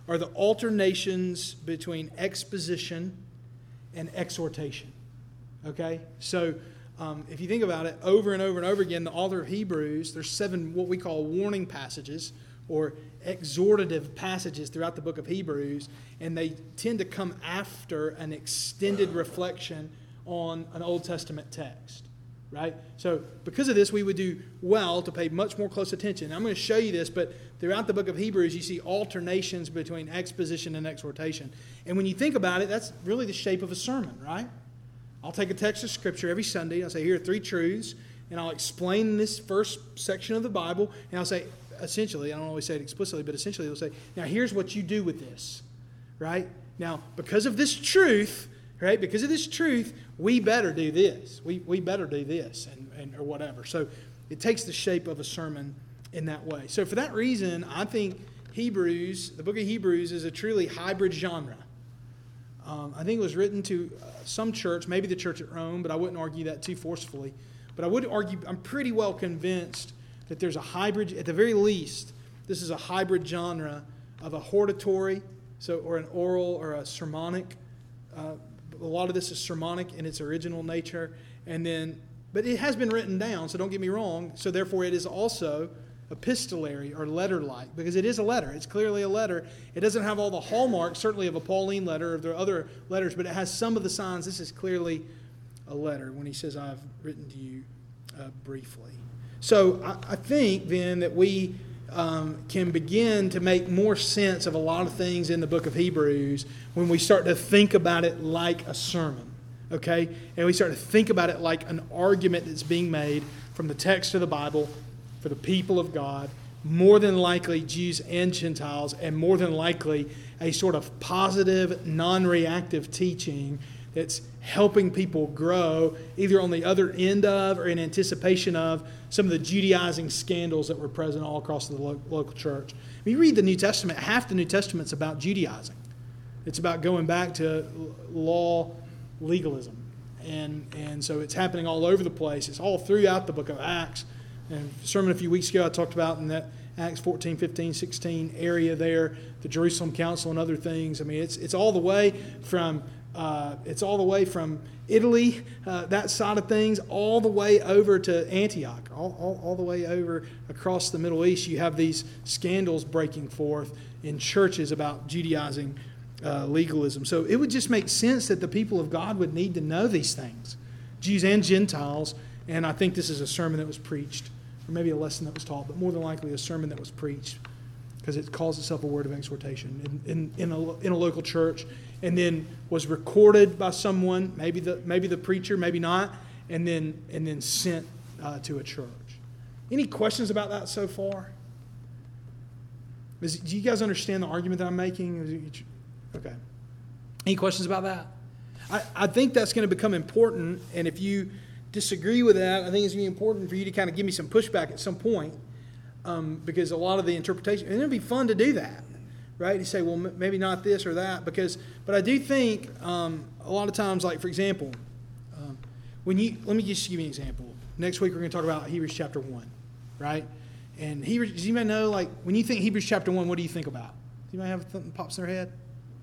are the alternations between exposition and exhortation. Okay? So um, if you think about it, over and over and over again, the author of Hebrews, there's seven what we call warning passages or exhortative passages throughout the book of Hebrews, and they tend to come after an extended reflection on an Old Testament text. Right? So because of this, we would do well to pay much more close attention. I'm going to show you this, but throughout the book of Hebrews, you see alternations between exposition and exhortation. And when you think about it, that's really the shape of a sermon, right? I'll take a text of Scripture every Sunday. I'll say, here are three truths, and I'll explain this first section of the Bible, and I'll say, essentially, I don't always say it explicitly, but essentially, they'll say, now here's what you do with this, right? Now, because of this truth, right? Because of this truth, we better do this. We we better do this, and, and or whatever. So it takes the shape of a sermon in that way. So for that reason, I think Hebrews, the book of Hebrews, is a truly hybrid genre. Um, I think it was written to uh, some church, maybe the church at Rome, but I wouldn't argue that too forcefully. But I would argue, I'm pretty well convinced that there's a hybrid, at the very least, this is a hybrid genre of a hortatory, so or an oral or a sermonic. Uh, a lot of this is sermonic in its original nature, and then, but it has been written down, so don't get me wrong. So therefore, it is also epistolary or letter-like, because it is a letter. It's clearly a letter. It doesn't have all the hallmarks, certainly, of a Pauline letter or the other letters, but it has some of the signs. This is clearly a letter when he says, I've written to you uh, briefly. So I, I think then that we um, can begin to make more sense of a lot of things in the book of Hebrews when we start to think about it like a sermon, okay? And we start to think about it like an argument that's being made from the text of the Bible for the people of God, more than likely Jews and Gentiles, and more than likely a sort of positive, non-reactive teaching that's helping people grow either on the other end of or in anticipation of some of the Judaizing scandals that were present all across the lo- local church. When you read the New Testament, half the New Testament's about Judaizing. It's about going back to law legalism. And, and so it's happening all over the place. It's all throughout the book of Acts. And a sermon a few weeks ago I talked about in that Acts fourteen, fifteen, sixteen area there, the Jerusalem Council and other things. I mean, it's it's all the way from uh, it's all the way from Italy, uh, that side of things, all the way over to Antioch, all, all, all the way over across the Middle East. You have these scandals breaking forth in churches about Judaizing uh, legalism. So it would just make sense that the people of God would need to know these things, Jews and Gentiles. And I think this is a sermon that was preached, or maybe a lesson that was taught, but more than likely a sermon that was preached, because it calls itself a word of exhortation in, in, in, a, in a local church, and then was recorded by someone, maybe the maybe the preacher, maybe not, and then and then sent uh, to a church. Any questions about that so far? Is, do you guys understand the argument that I'm making? Okay. Any questions about that? I, I think that's going to become important, and if you disagree with that, I think it's going to be important for you to kind of give me some pushback at some point, um, because a lot of the interpretation, and it'll be fun to do that, right? You say, well, m- maybe not this or that, because, but I do think um, a lot of times, like for example, um, when you, let me just give you an example. Next week we're going to talk about Hebrews chapter one, right? And Hebrews, does anybody know, like, when you think Hebrews chapter one, what do you think about? Does anybody have something that pops in their head?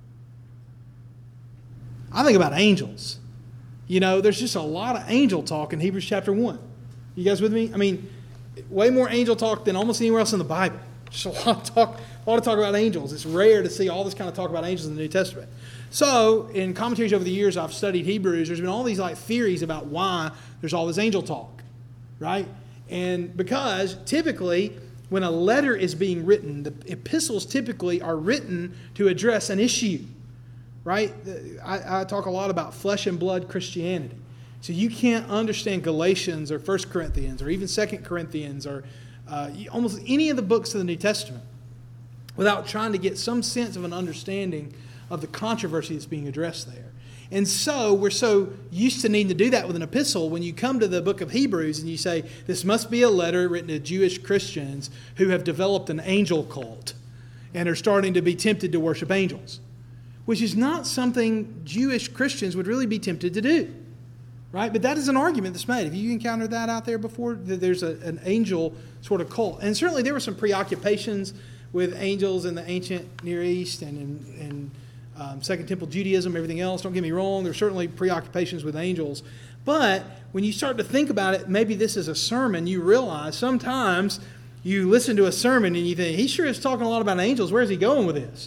I think about angels. You know, there's just a lot of angel talk in Hebrews chapter one. You guys with me? I mean, way more angel talk than almost anywhere else in the Bible. Just a lot of talk, a lot of talk about angels. It's rare to see all this kind of talk about angels in the New Testament. So, in commentaries over the years I've studied Hebrews, there's been all these like theories about why there's all this angel talk, right? And because typically when a letter is being written, the epistles typically are written to address an issue. Right? I, I talk a lot about flesh and blood Christianity. So you can't understand Galatians or First Corinthians or even Second Corinthians or uh, almost any of the books of the New Testament without trying to get some sense of an understanding of the controversy that's being addressed there. And so we're so used to needing to do that with an epistle. When you come to the book of Hebrews and you say, this must be a letter written to Jewish Christians who have developed an angel cult and are starting to be tempted to worship angels, which is not something Jewish Christians would really be tempted to do, right? But that is an argument that's made. Have you encountered that out there before? That there's a, an angel sort of cult. And certainly there were some preoccupations with angels in the ancient Near East and in, in um, Second Temple Judaism, everything else. Don't get me wrong. There's certainly preoccupations with angels. But when you start to think about it, maybe this is a sermon, you realize sometimes you listen to a sermon and you think, he sure is talking a lot about angels. Where's he going with this?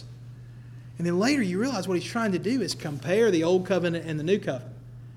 And then later you realize what he's trying to do is compare the Old Covenant and the New Covenant.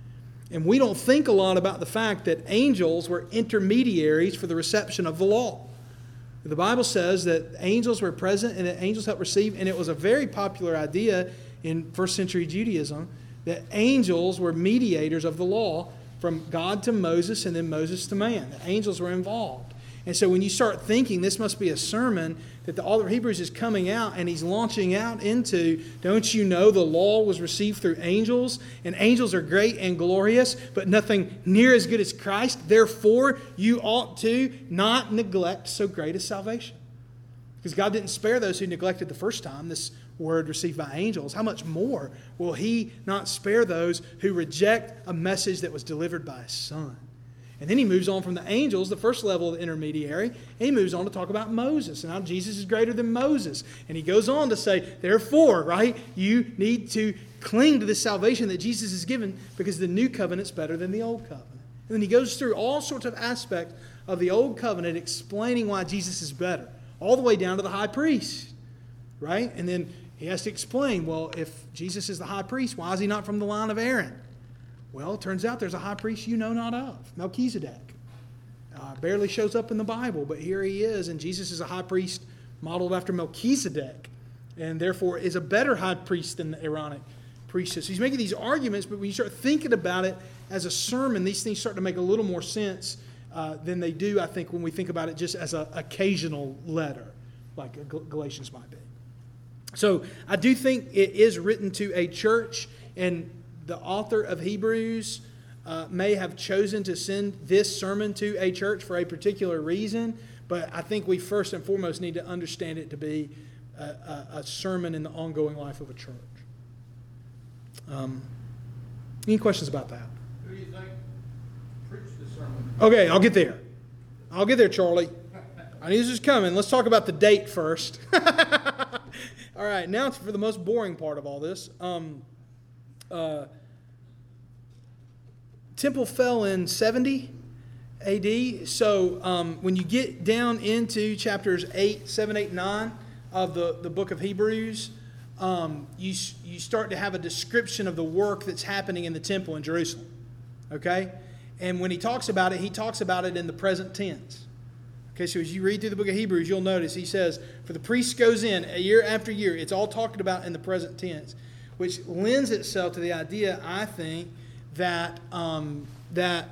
And we don't think a lot about the fact that angels were intermediaries for the reception of the law. The Bible says that angels were present and that angels helped receive, and it was a very popular idea in first century Judaism that angels were mediators of the law from God to Moses and then Moses to man. The angels were involved. And so when you start thinking this must be a sermon that the author of Hebrews is coming out and he's launching out into, don't you know the law was received through angels, and angels are great and glorious, but nothing near as good as Christ. Therefore, you ought to not neglect so great a salvation. Because God didn't spare those who neglected the first time this word received by angels. How much more will he not spare those who reject a message that was delivered by his Son? And then he moves on from the angels, the first level of the intermediary, and he moves on to talk about Moses and how Jesus is greater than Moses. And he goes on to say, therefore, right, you need to cling to the salvation that Jesus has given because the new covenant's better than the old covenant. And then he goes through all sorts of aspects of the old covenant explaining why Jesus is better, all the way down to the high priest, right? And then he has to explain, well, if Jesus is the high priest, why is he not from the line of Aaron? Well, it turns out there's a high priest you know not of, Melchizedek. Uh, barely shows up in the Bible, but here he is, and Jesus is a high priest modeled after Melchizedek, and therefore is a better high priest than the Aaronic priesthood. So he's making these arguments, but when you start thinking about it as a sermon, these things start to make a little more sense uh, than they do, I think, when we think about it just as an occasional letter, like Galatians might be. So I do think it is written to a church, and the author of Hebrews uh, may have chosen to send this sermon to a church for a particular reason, but I think we first and foremost need to understand it to be a, a, a sermon in the ongoing life of a church. Um, any questions about that? Who do you think preached the sermon? Okay, I'll get there. I'll get there, Charlie. I knew this was coming. Let's talk about the date first. All right, now it's for the most boring part of all this. Um, uh, Temple fell in seventy A D. So um, when you get down into chapters eight, seven, eight, nine of the, the book of Hebrews, um, you, you start to have a description of the work that's happening in the temple in Jerusalem. Okay? And when he talks about it, he talks about it in the present tense. Okay, so as you read through the book of Hebrews, you'll notice he says, for the priest goes in year after year. It's all talked about in the present tense, which lends itself to the idea, I think, that um, that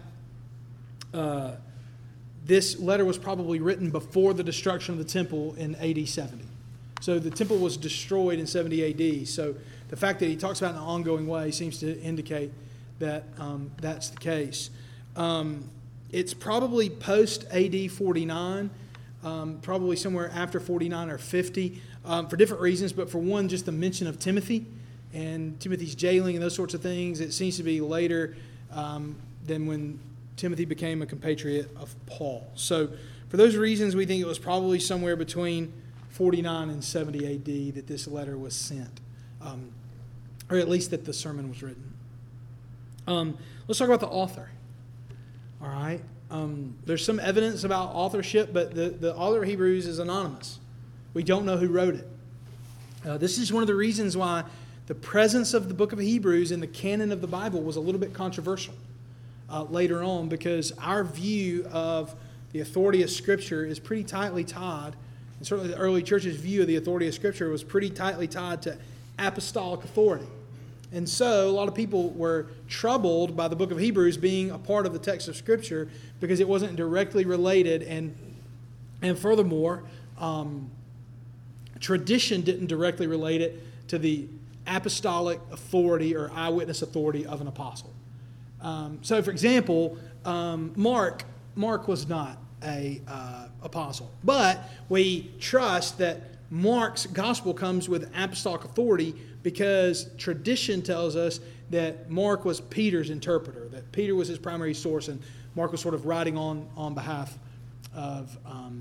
uh, this letter was probably written before the destruction of the temple in A D seventy. So the temple was destroyed in seventy A D. So the fact that he talks about it in an ongoing way seems to indicate that um, that's the case. Um, it's probably post A D forty-nine, um, probably somewhere after forty-nine or fifty, um, for different reasons. But for one, just the mention of Timothy and Timothy's jailing and those sorts of things. It seems to be later um, than when Timothy became a compatriot of Paul. So for those reasons, we think it was probably somewhere between forty-nine and seventy A D that this letter was sent, um, or at least that the sermon was written. Um, let's talk about the author. All right. Um, there's some evidence about authorship, but the, the author of Hebrews is anonymous. We don't know who wrote it. Uh, this is one of the reasons why the presence of the book of Hebrews in the canon of the Bible was a little bit controversial uh, later on, because our view of the authority of Scripture is pretty tightly tied, and certainly the early church's view of the authority of Scripture was pretty tightly tied to apostolic authority. And so a lot of people were troubled by the book of Hebrews being a part of the text of Scripture because it wasn't directly related, and, and furthermore, um, tradition didn't directly relate it to the apostolic authority or eyewitness authority of an apostle. Um, so, for example, um, Mark Mark was not a uh, apostle, but we trust that Mark's gospel comes with apostolic authority because tradition tells us that Mark was Peter's interpreter, that Peter was his primary source, and Mark was sort of writing on on behalf of um,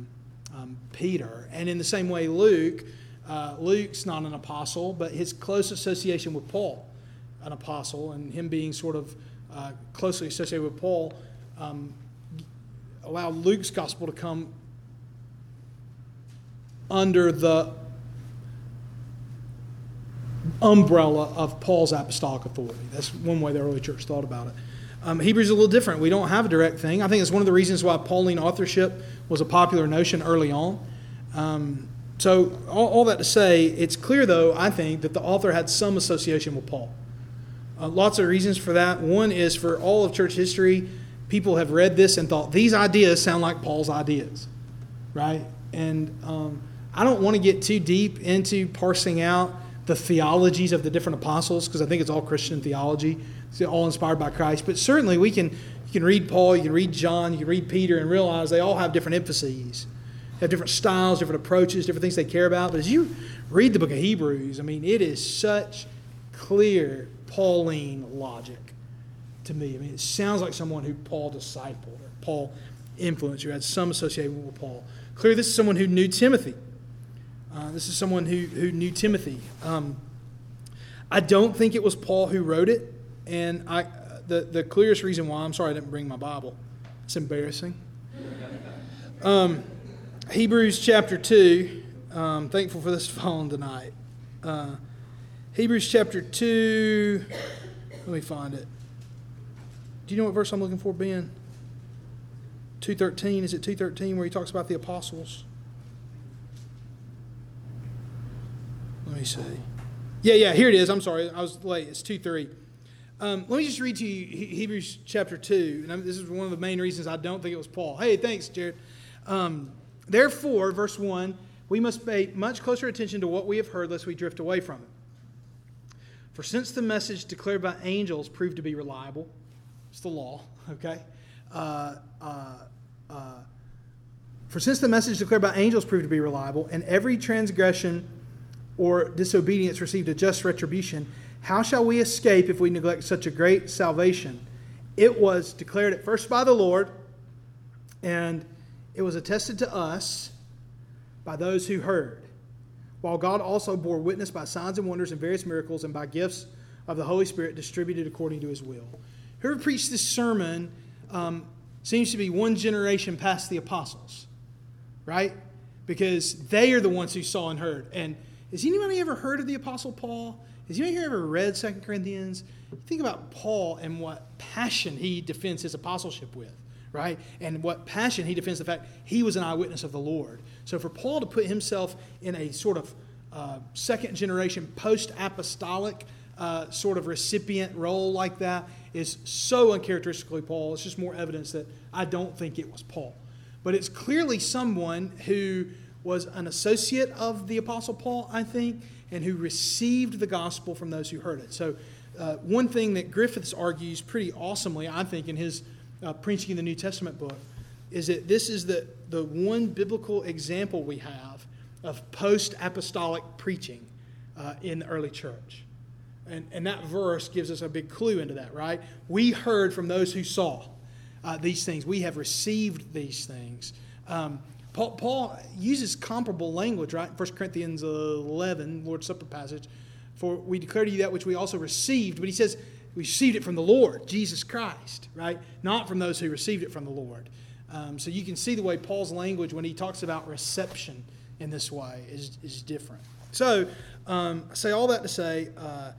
um, Peter. And in the same way, Luke, uh, Luke's not an apostle, but his close association with Paul, an apostle, and him being sort of uh, closely associated with Paul, um, allowed Luke's gospel to come under the umbrella of Paul's apostolic authority. That's one way the early church thought about it. Um, Hebrews is a little different. We don't have a direct thing. I think it's one of the reasons why Pauline authorship was a popular notion early on. Um, so all, all that to say, it's clear, though, I think, that the author had some association with Paul. Uh, lots of reasons for that. One is for all of church history, people have read this and thought, these ideas sound like Paul's ideas, right? And um, I don't want to get too deep into parsing out the theologies of the different apostles, because I think it's all Christian theology. It's all inspired by Christ. But certainly we can you can read Paul, you can read John, you can read Peter, and realize they all have different emphases. They have different styles, different approaches, different things they care about. But as you read the book of Hebrews, I mean, it is such clear Pauline logic to me. I mean, it sounds like someone who Paul discipled or Paul influenced, who had some association with Paul. Clearly, this is someone who knew Timothy. Uh, this is someone who, who knew Timothy. Um, I don't think it was Paul who wrote it. And I, the, the clearest reason why, I'm sorry I didn't bring my Bible. It's embarrassing. Um, Hebrews chapter two. Um, thankful for this phone tonight. Uh, Hebrews chapter two. Let me find it. Do you know what verse I'm looking for, Ben? two thirteen. Is it two thirteen where he talks about the apostles? Let me see. Yeah, yeah, here it is. I'm sorry. I was late. It's two three. Um, let me just read to you Hebrews chapter two. And this is one of the main reasons I don't think it was Paul. Hey, thanks, Jared. Um, Therefore, verse one, we must pay much closer attention to what we have heard lest we drift away from it. For since the message declared by angels proved to be reliable, it's the law, okay? Uh, uh, uh, For since the message declared by angels proved to be reliable, and every transgression or disobedience received a just retribution, how shall we escape if we neglect such a great salvation? It was declared at first by the Lord, and it was attested to us by those who heard, while God also bore witness by signs and wonders and various miracles and by gifts of the Holy Spirit distributed according to his will. Whoever preached this sermon um, seems to be one generation past the apostles, right? Because they are the ones who saw and heard. And has anybody ever heard of the Apostle Paul? Has anybody here ever read Second Corinthians? Think about Paul and what passion he defends his apostleship with, right? And what passion he defends the fact he was an eyewitness of the Lord. So for Paul to put himself in a sort of uh, second generation post-apostolic uh, sort of recipient role like that is so uncharacteristically Paul. It's just more evidence that I don't think it was Paul. But it's clearly someone who was an associate of the Apostle Paul, I think, and who received the gospel from those who heard it. So uh, one thing that Griffiths argues pretty awesomely, I think, in his uh, Preaching in the New Testament book, is that this is the, the one biblical example we have of post-apostolic preaching uh, in the early church. And, and that verse gives us a big clue into that, right? We heard from those who saw uh, these things. We have received these things. Um, Paul, Paul uses comparable language, right? First Corinthians eleven, Lord's Supper passage. For we declare to you that which we also received. But he says we received it from the Lord, Jesus Christ, right? Not from those who received it from the Lord. Um, so you can see the way Paul's language, when he talks about reception in this way, is, is different. So um, I say all that to say, uh,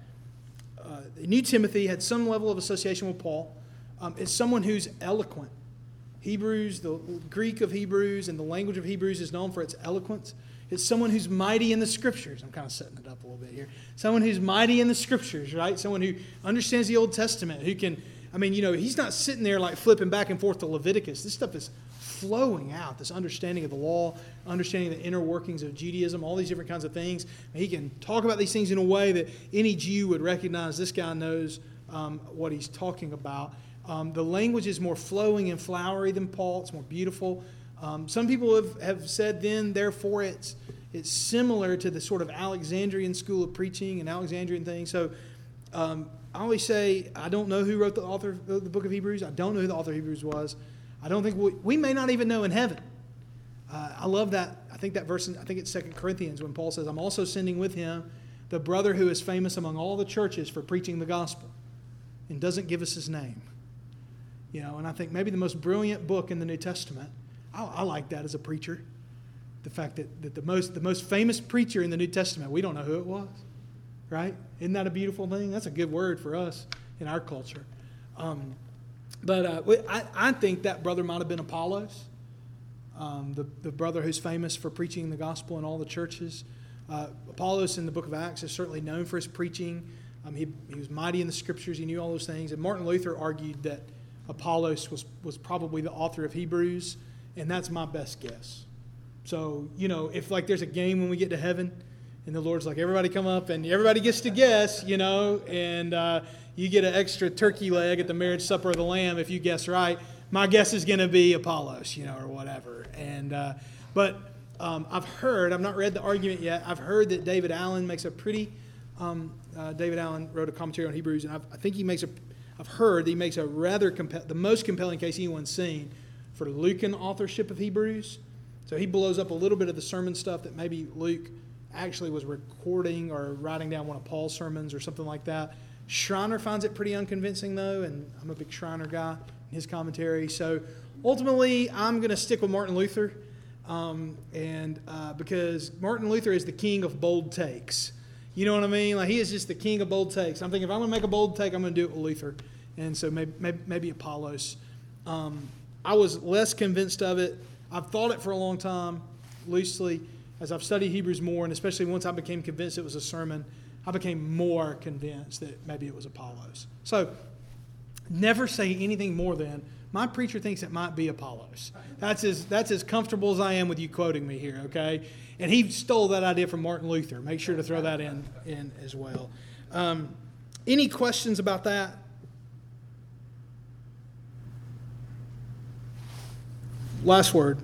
uh, New Timothy had some level of association with Paul. Um, it's someone who's eloquent. Hebrews, the Greek of Hebrews and the language of Hebrews is known for its eloquence. It's someone who's mighty in the Scriptures. I'm kind of setting it up a little bit here. Someone who's mighty in the Scriptures, right? Someone who understands the Old Testament, who can, I mean, you know, he's not sitting there like flipping back and forth to Leviticus. This stuff is flowing out, this understanding of the law, understanding the inner workings of Judaism, all these different kinds of things. And he can talk about these things in a way that any Jew would recognize this guy knows um, what he's talking about. Um, the language is more flowing and flowery than Paul. It's more beautiful. Um, some people have, have said then, therefore, it's it's similar to the sort of Alexandrian school of preaching and Alexandrian thing. So um, I always say, I don't know who wrote the author of the book of Hebrews. I don't know who the author of Hebrews was. I don't think we, we may not even know in heaven Uh, I love that. I think that verse, in, I think it's Second Corinthians, when Paul says, I'm also sending with him the brother who is famous among all the churches for preaching the gospel, and doesn't give us his name. You know, and I think maybe the most brilliant book in the New Testament, I, I like that as a preacher. The fact that, that the most the most famous preacher in the New Testament, we don't know who it was, right? Isn't that a beautiful thing? That's a good word for us in our culture. Um, but uh, I, I think that brother might have been Apollos, um, the, the brother who's famous for preaching the gospel in all the churches. Uh, Apollos in the book of Acts is certainly known for his preaching. Um, he, he was mighty in the scriptures. He knew all those things. And Martin Luther argued that Apollos was, was probably the author of Hebrews, and that's my best guess. So, you know, if like there's a game when we get to heaven and the Lord's like, everybody come up and everybody gets to guess, you know, and uh, you get an extra turkey leg at the marriage supper of the Lamb if you guess right, my guess is going to be Apollos, you know, or whatever. And uh, But um, I've heard, I've not read the argument yet, I've heard that David Allen makes a pretty, um, uh, David Allen wrote a commentary on Hebrews, and I've, I think he makes a, I've heard that he makes a rather, compe- the most compelling case anyone's seen for Lucan authorship of Hebrews. So he blows up a little bit of the sermon stuff that maybe Luke actually was recording or writing down one of Paul's sermons or something like that. Schreiner finds it pretty unconvincing, though, and I'm a big Schreiner guy in his commentary. So ultimately, I'm going to stick with Martin Luther, um, and uh, because Martin Luther is the king of bold takes. You know what I mean? Like, he is just the king of bold takes. I'm thinking if I'm going to make a bold take, I'm going to do it with Luther. And so maybe, maybe, maybe Apollos. Um, I was less convinced of it. I've thought it for a long time, loosely. As I've studied Hebrews more, and especially once I became convinced it was a sermon, I became more convinced that maybe it was Apollos. So, never say anything more than, my preacher thinks it might be Apollos. That's as, that's as comfortable as I am with you quoting me here, okay? And he stole that idea from Martin Luther. Make sure to throw that in, in as well. Um, any questions about that? Last word.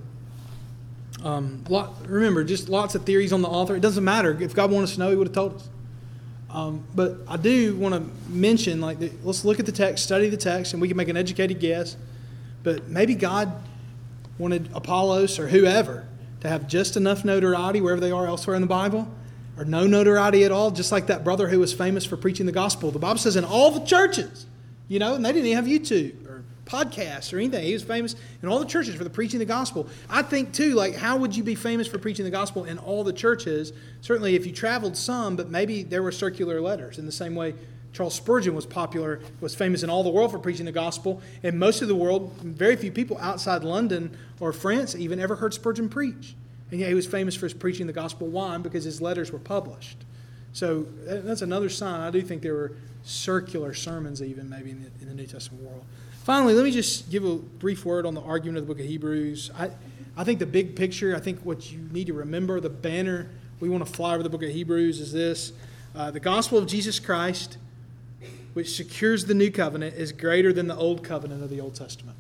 Um, lot, remember, just lots of theories on the author. It doesn't matter. If God wanted us to know, he would have told us. Um, but I do want to mention, like, the, let's look at the text, study the text, and we can make an educated guess. But maybe God wanted Apollos or whoever to have just enough notoriety wherever they are elsewhere in the Bible, or no notoriety at all, just like that brother who was famous for preaching the gospel. The Bible says in all the churches, you know, and they didn't even have YouTube or podcasts or anything. He was famous in all the churches for the preaching the gospel. I think, too, like, how would you be famous for preaching the gospel in all the churches? Certainly if you traveled some, but maybe there were circular letters in the same way Charles Spurgeon was popular, was famous in all the world for preaching the gospel. And most of the world, very few people outside London or France even ever heard Spurgeon preach. And yet he was famous for his preaching the gospel. Why? Because his letters were published. So that's another sign. I do think there were circular sermons even maybe in the, in the New Testament world. Finally, let me just give a brief word on the argument of the book of Hebrews. I, I think the big picture, I think what you need to remember, the banner we want to fly over the book of Hebrews is this. Uh, the gospel of Jesus Christ, which secures the new covenant, is greater than the old covenant of the Old Testament.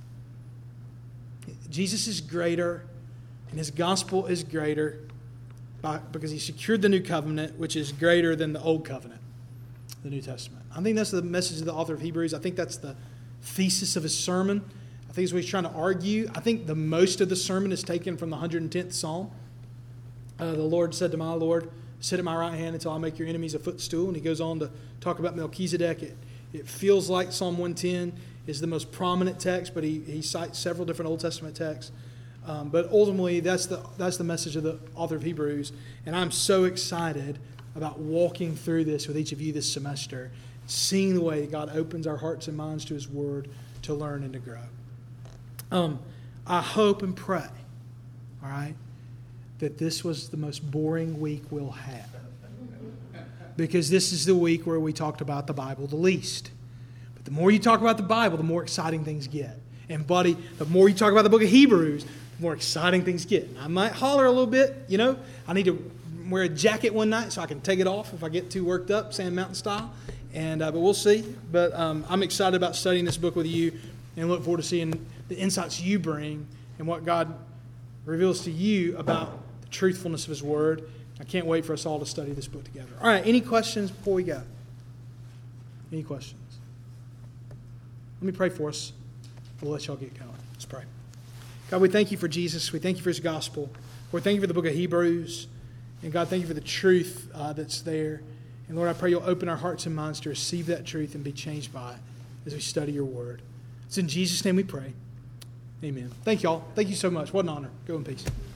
Jesus is greater, and his gospel is greater by, because he secured the new covenant, which is greater than the old covenant, the New Testament. I think that's the message of the author of Hebrews. I think that's the thesis of his sermon. I think it's what he's trying to argue. I think the most of the sermon is taken from the one hundred tenth Psalm. Uh, the Lord said to my Lord, sit at my right hand until I make your enemies a footstool. And he goes on to talk about Melchizedek. It, it feels like Psalm one ten is the most prominent text, but he, he cites several different Old Testament texts. Um, but ultimately, that's the that's the message of the author of Hebrews. And I'm so excited about walking through this with each of you this semester, seeing the way that God opens our hearts and minds to his word to learn and to grow. Um, I hope and pray, all right, that this was the most boring week we'll have. Because this is the week where we talked about the Bible the least. But the more you talk about the Bible, the more exciting things get. And buddy, the more you talk about the book of Hebrews, the more exciting things get. I might holler a little bit, you know. I need to wear a jacket one night so I can take it off if I get too worked up, Sand Mountain style. And uh, but we'll see. But um, I'm excited about studying this book with you and look forward to seeing the insights you bring and what God reveals to you about the truthfulness of his word. I can't wait for us all to study this book together. All right, any questions before we go? Any questions? Let me pray for us. We'll let y'all get going. Let's pray. God, God, we thank you for Jesus. We thank you for his gospel. Lord, thank you for the book of Hebrews. And God, thank you for the truth uh, that's there. And Lord, I pray you'll open our hearts and minds to receive that truth and be changed by it as we study your word. It's in Jesus' name we pray. Amen. Thank y'all. Thank you so much. What an honor. Go in peace.